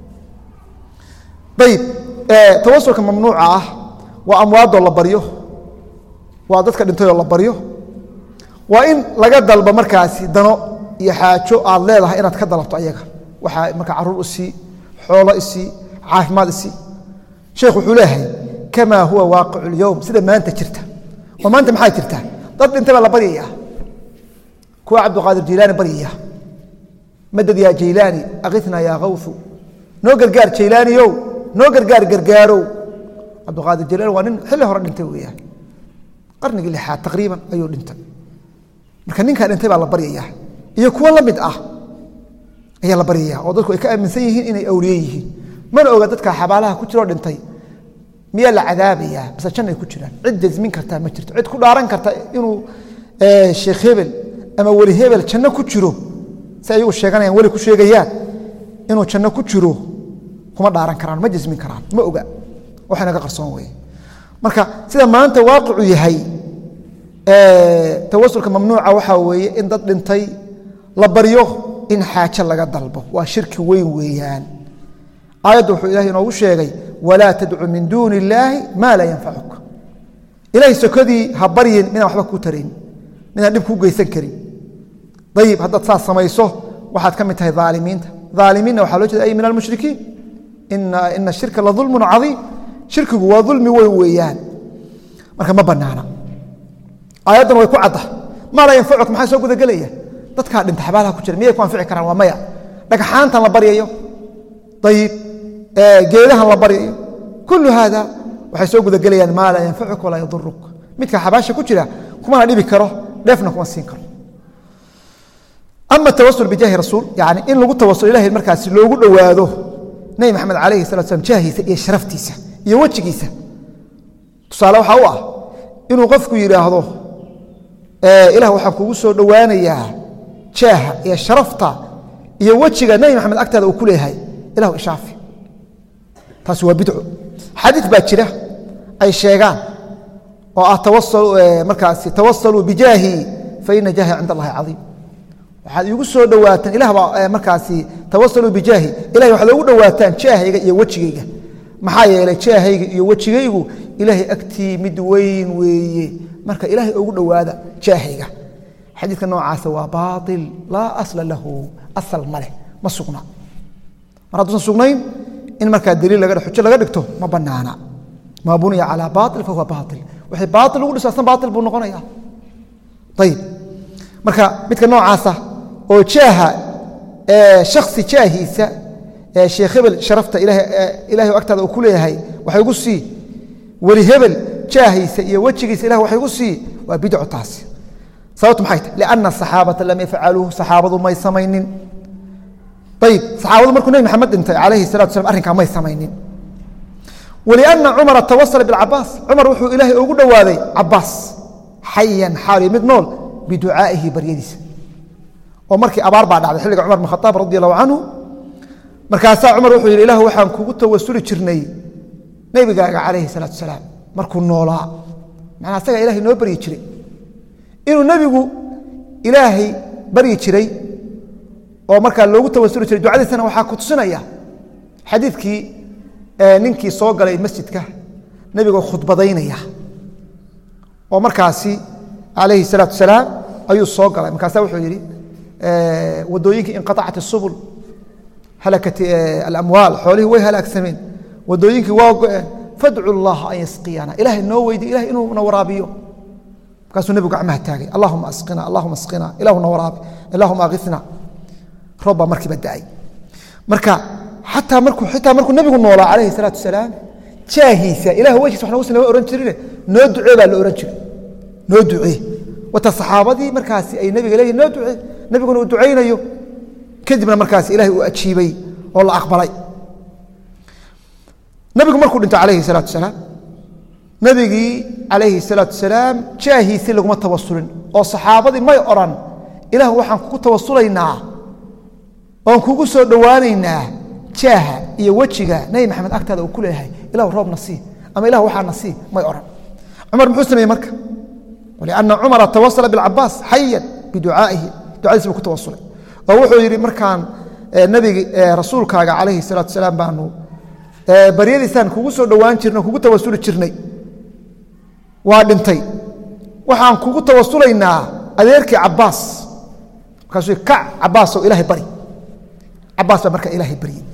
طيب آه توسلك ممنوع وأمواد الله بريه وعددك انتو الله بريه وإن لقد دلب مركاسي دنو يحاجو الله لها إنها تكدلبتو أيها وحا مركا عرور السي حول السي عافماد السي شيخ حلاهي كما هو واقع اليوم سيدا ما أنت كرته وما أنت محاي كرته ضد انت بلا بريه كو عبد القادر جيلاني بريه مدد يا جيلاني أغثنا يا غوث نوقر قار جيلاني يو نوقر قار قرقارو عبد القادر جيلاني وانين حله هران انت وياه قرن قل لحاد تقريبا أيو انت مركنين كان انت بلا بريه iyo kuwa la mid ah ayaa la bariyaa oo dadku ay ka aaminsan yihiin inay awliye yihiin mana oga dadka xabaalaha ku jiro dhintay miya la cadaabaya bas jannay ku jiraan cid jazmin karta ma jirto cid ku dhaaran karta inuu ee sheekh hebel ama wali hebel janno ku jiro say ay u sheeganayaan wali ku sheegayaan inuu janno ku jiro kuma dhaaran karaan ma jazmin karaan ma oga waxana ka qarsoon way marka sida maanta waaqicu yahay ee tawassulka mamnuuca waxa weeye in dad dhintay la bariyo in xaaja laga dalbo waa shirki weyn weeyaan aayadu wuxuu ilaahay inoo sheegay wala tad'u min duuni illaahi ma la yanfa'uk ilaahay sokadii ha bariyin mina waxba ku tarin mina dib ku geysan karin dayib hadda saas samayso waxaad ka mid tahay zaalimiinta zaalimiinna waxa loo jeedaa ay min al-mushrikiin inna inna shirka la dhulmun 'azim shirkigu waa dhulmi weyn weeyaan marka ma banaana aayadan way ku cadda ma la yanfa'uk maxay soo guda galaya dadka dhinta xabaalaha ku jira miyay ku anfici karaan waa maya dhagaxaanta la bariyayo dayib ee geedaha la bariyayo kullu hada waxay soo guda galayaan ma la yanfa'uk wala yadurruk midka xabaasha ku jira kuma dhibi karo dheefna kuma siin karo ama tawassul bi jaahi rasuul yaani in lagu tawassul ilaahay markaas loogu dhawaado nabi maxamed calayhi salatu wasalam jaahiisa iyo sharaftiisa iyo wejigiisa tusaale waxaa u ah inuu qofku yidhaahdo ilaah waxaan kugu soo dhowaanayaa jaaha iyo sharafta iyo wejiga nabi maxamed agtaada uu ku leeyahay ilahu ishaafi taasi waa bidco xadiid baa jira ay sheegaan oo ah tawasul markaasi tawasaluu bijaahi fa ina jaahi cinda allahi cadiim waxaad iigu soo dhowaataan ilah baa markaasi tawasaluu bijaahi ilahay waxaad ugu dhowaataan jaahayga iyo wejigayga maxaa yeelay jaahayga iyo wejigaygu ilaahay agtii mid weyn weeye marka ilaahay ugu dhowaada jaahayga xadiidka noocaasa waa baail laa asla lahu asal ma leh ma sugna mar hadduusan sugnayn in markaa daliil laga xujo laga dhigto ma banaana maa buniya calaa baail fahuwa baail wixii baail lagu dhiso asna baail buu noqonaya ayib marka midka noocaasa oo jaaha shaksi jaahiisa sheekh hebel sharafta ilahay agtaada uu ku leeyahay waxay ugu sii weli hebel jaahiisa iyo wejigiisa ilah waxay ugu sii waa bidco taasi sababtu maxay tahay lianna asaxaabata lam yafcaluuhu saxaabadu may samaynin ayib saxaabadu markuu nebi maxamed dhintay calayhi salatu wasalaam arrinkaa may samaynin walianna cumara tawasala bilcabaas cumar wuxuu ilaahay ugu dhowaaday cabaas xayan xaali mid nool biducaa'ihi baryadiisa oo markii abaar baa dhacday xilliga cumar bin khataab radi allahu canhu markaasaa cumar wuxuu yidhi ilahu waxaan kugu tawasuli jirnay nebigaaga calayhi salaatu wasalaam markuu noolaa macnaa asagaa ilahay noo baryi jiray inuu nebigu ilaahay baryi jiray oo markaa loogu tawasuli jiray ducadiisana waxaa ku tusinaya xadiidkii ninkii soo galay masjidka nebigoo khudbadaynaya oo markaasi calayhi salaatu wasalaam ayuu soo galay markaasa wuxuu yidhi wadooyinkii inqaacat isubul halakat alamwaal xoolihii way halaagsameen wadooyinkii waa go-een fadcu llaha an yasqiyana ilahay noo weydi ilahay inuuna waraabiyo markaasuu nebigu gacmaha taagay allahuma asqina allahuma asqina ilahuna waraabi allahuma aghithna roob baa markiiba da-ay marka xataa markuu xitaa markuu nebigu noolaa calayhi salaatu wasalaam jaahiisa ilah wejiisa wax nagu sina ohan jirine noo ducee baa la ohan jiray noo ducee wata saxaabadii markaasi ay nebiga leeyihin noo ducee nebiguna uu ducaynayo kadibna markaasi ilahay uu ajiibay oo la aqbalay nebigu markuu dhintay calayhi salaatu wasalaam nebigii calayhi salaatu wasalaam jaahiisii laguma tawasulin oo saxaabadii may odhan ilah waxaan kugu tawasulaynaa oan kugu soo dhowaanaynaa jaaha iyo wejiga nebi maxamed agtaada uu ku leeyahay ilahu roobna sii ama ilah waxaana sii may odhan cumar muxuu sameeyey marka walianna cumara tawasala bilcabaas xayan biducaa'ihi ducadiis buu ku tawasulay oo wuxuu yidhi markaan nabigi rasuulkaaga calayhi salaatu wasalaam baanu baryadiisaan kugu soo dhowaan jirnay o kugu tawasuli jirnay waa dhintay waxaan kugu tawasulaynaa adeerkii cabaas markaasuu kac cabaasow ilaahay bari cabaas baa markaa ilaahay baryey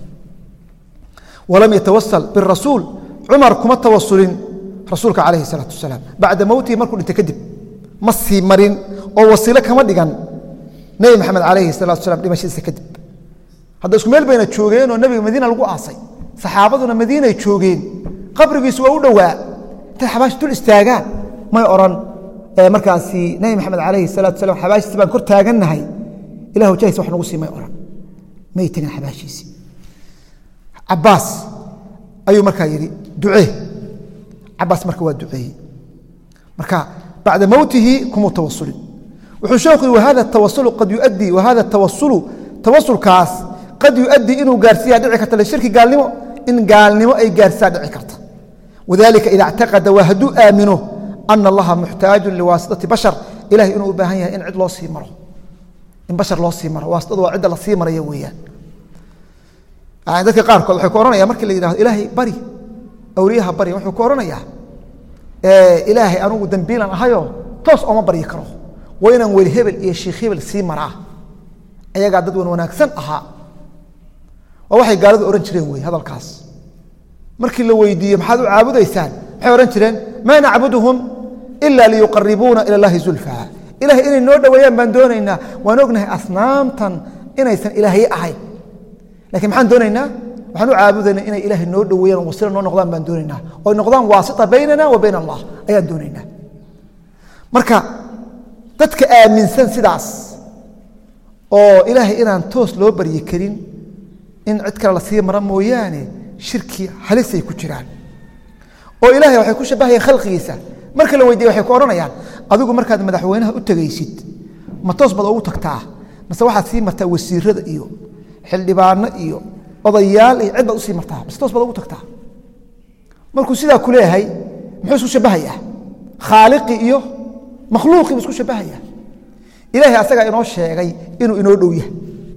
walam yatawasal birasuul cumar kuma tawasulin rasuulka calayhi salaatu wasalaam bacda mowtihi markuu dhintay kadib ma sii marin oo wasiilo kama dhigan nebi maxamed calayhi salatu wasalaam dhimashadiisa kadib hadda isku meel bayna joogeen oo nebiga madiina lagu aasay saxaabaduna madiinay joogeen qabrigiisu waa u dhowaa intay xabaashi dul istaagaan may odhan markaasi nebi maxamed calayhi salaatu wasalaam xabaashiisi baan kor taagannahay ilahu jahis wax nagu sii may odhan may tegin xabaashiisi cabaas ayuu markaa yidhi ducee cabaas marka waa duceeyey marka bacda mowtihi kumuu tawasulin wuxuu sheekhu yidhi wahada tawasulu qad yuadii wahada tawasulu tawasulkaas qad yuadii inuu gaarsiiyaa dhici karta lishirki gaalnimo in gaalnimo ay gaarsiisaa dhici karta wadalika ida اctaqada waa hadduu aamino ana allaha muxtaaju liwaasitati bashar ilahay inuu u baahan yahay in cid loo sii maro in bashar loo sii maro waasitadu waa cidda la sii maraya weeyaan dadka qaarkood waxay ku ohanaya markii la yidhahdo ilaahay bari awliyaha bari wuxuu ku ohanayaa ilaahay anugu dambiilan ahayo toos ooma baryi karo waa inaan weli hebel iyo sheikh hebel sii maraa ayagaa dad wan wanaagsan ahaa waa waxay gaaladu ohan jireen wey hadalkaas markii la weydiiye maxaad u caabudaysaan waxay ohan jireen maa nacbuduhum ila liyuqaribuuna ila اllahi zulfaa ilahay inay noo dhoweeyaan baan doonaynaa waan ognahay asnaamtan inaysan ilaahye ahayn lakiin maxaan doonaynaa waxaan u caabudaynaa inay ilaahay noo dhoweeyaan wasila noo noqdaan baan doonaynaa oy noqdaan waasita baynana wa bayn allah ayaan doonaynaa marka dadka aaminsan sidaas oo ilaahay inaan toos loo baryi karin in cid kale la sii mara mooyaane shirki halisay ku jiraan oo ilaahay waxay ku shabahayeen khalqigiisa marka la weydiiyo waxay ku oranayaan adigu markaad madaxweynaha u tagaysid ma toos bad ugu tagtaa mise waxaad sii martaa wasiirada iyo xildhibaano iyo odayaal iyo cid baad u sii martaa mise toos bad ugu tagtaa markuu sidaa ku leeyahay muxuu isku shabahayaa khaaliqi iyo makhluuqi isku shabahayaa ilaahay asaga inoo sheegay inuu inoo dhow yahay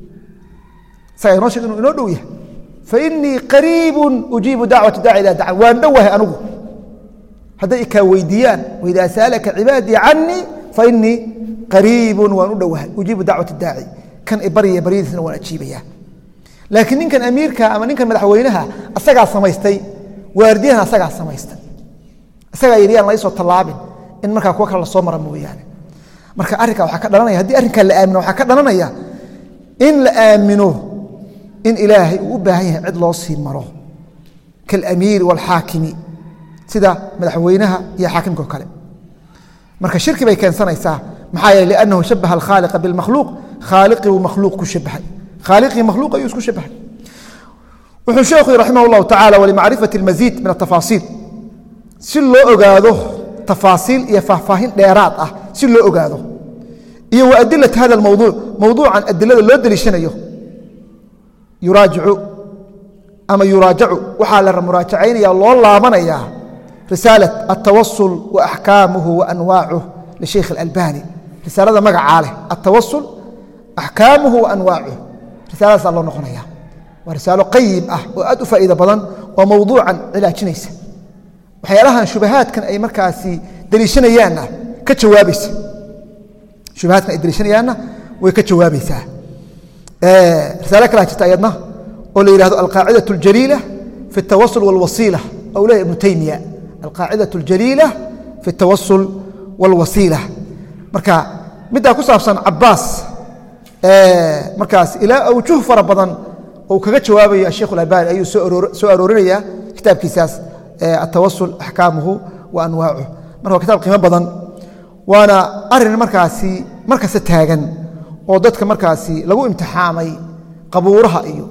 asaga inoo sheegay inuu inoo dhow yahay fa innii qariibun ujiibu dacwata daaci ilaa daca waan dhowahay anigu hadday kaa weydiiyaan waidaa saalaka cibaadii canii fa innii qariibun waan u dhowahay ujiibu dacwata daaci kan ibaryaya baryadiisna waan ajiibayaa laakiin ninkan amiirka ama ninkan madaxweynaha asagaa samaystay waardiyahana asagaa samaystay isagaa yidhi aan laysoo tallaabin in markaa kuwa kale la soo mara mooyaane marka arrinkaa waxaa ka dhalanaya haddii arrinkaa la aamino waxaa ka dhalanaya in la aamino in ilaahay uu u baahan yahay cid loo sii maro kaalamiiri waalxaakimi sida madaxweynaha iyo xaakimka oo kale marka shirki bay keensanaysaa maxaa yeeley liannahu shabaha alkhaaliqa bilmakhluuq khaaliqii uu makhluuq ku shabahay khaaliqii makhluuq ayuu isku shabahay wuxuu sheekhu raximah llahu tacala walimacrifati almasiid min atafaasiil si loo ogaado tafaasiil iyo faahfaahin dheeraad ah si loo ogaado iyo wa adilat hada almawduuc mawduucan adilada loo deliishanayo yuraajicu ama yuraajacu waxaa la muraajacaynaya loo laabanayaa risaalat altawasul wa axkaamuhu wa anwaacuh lisheikh alalbani risaalada magacaa leh altawasul axkaamuhu wa anwaacuh risaaladaasaa loo noqonaya waa risaalo qayim ah oo aad u faa'iido badan oo mawduucan cilaajinaysa waxyaalahan shubahaadkan ay markaasi deliishanayaanna ka jawaabaysa shubahaadkan ay deliishanayaanna way ka jawaabaysaa risaalo kalaa jirta ayadna oo la yidhahdo alqaacidatu aljaliila fi altawasul walwasiila ou leeyahy ibnu taymiya alqaacidatu aljaliila fi altawasul walwasiila marka middaa ku saabsan cabaas markaas ilaa awjuh fara badan oo kaga jawaabayo asheikh alalbani ayuu soo aroorinaya kitaabkiisaas atawasul axkaamuhu wa anwaacuh marka waa kitaab qiimo badan waana arin markaasi markasta taagan oo dadka markaasi lagu imtixaamay qabuuraha iyo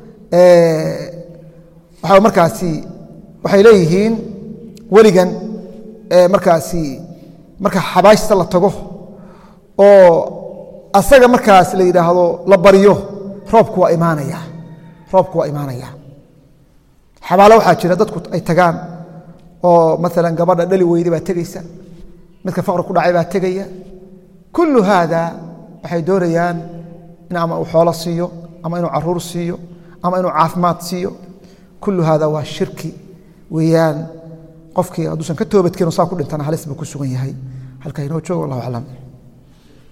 waxaa markaasi waxay leeyihiin weligan markaasi marka xabaashta la tago oo asaga markaas la yidhaahdo la baryo roobku waa imaanaya roobku waa imaanaya xabaalo waxaa jira dadku ay tagaan oo maalan gabadha dhali weyda baa tegaysa midka faqri ku dhacay baa tegaya kullu haada waxay doonayaan in ama uu xoolo siiyo ama inuu caruur siiyo ama inuu caafimaad siiyo kullu haada waa shirki weeyaan qofkii hadduusan ka toobadkeenoo saa ku dhintana halis buu ku sugan yahay halkaa inoo joogo wallahu aclam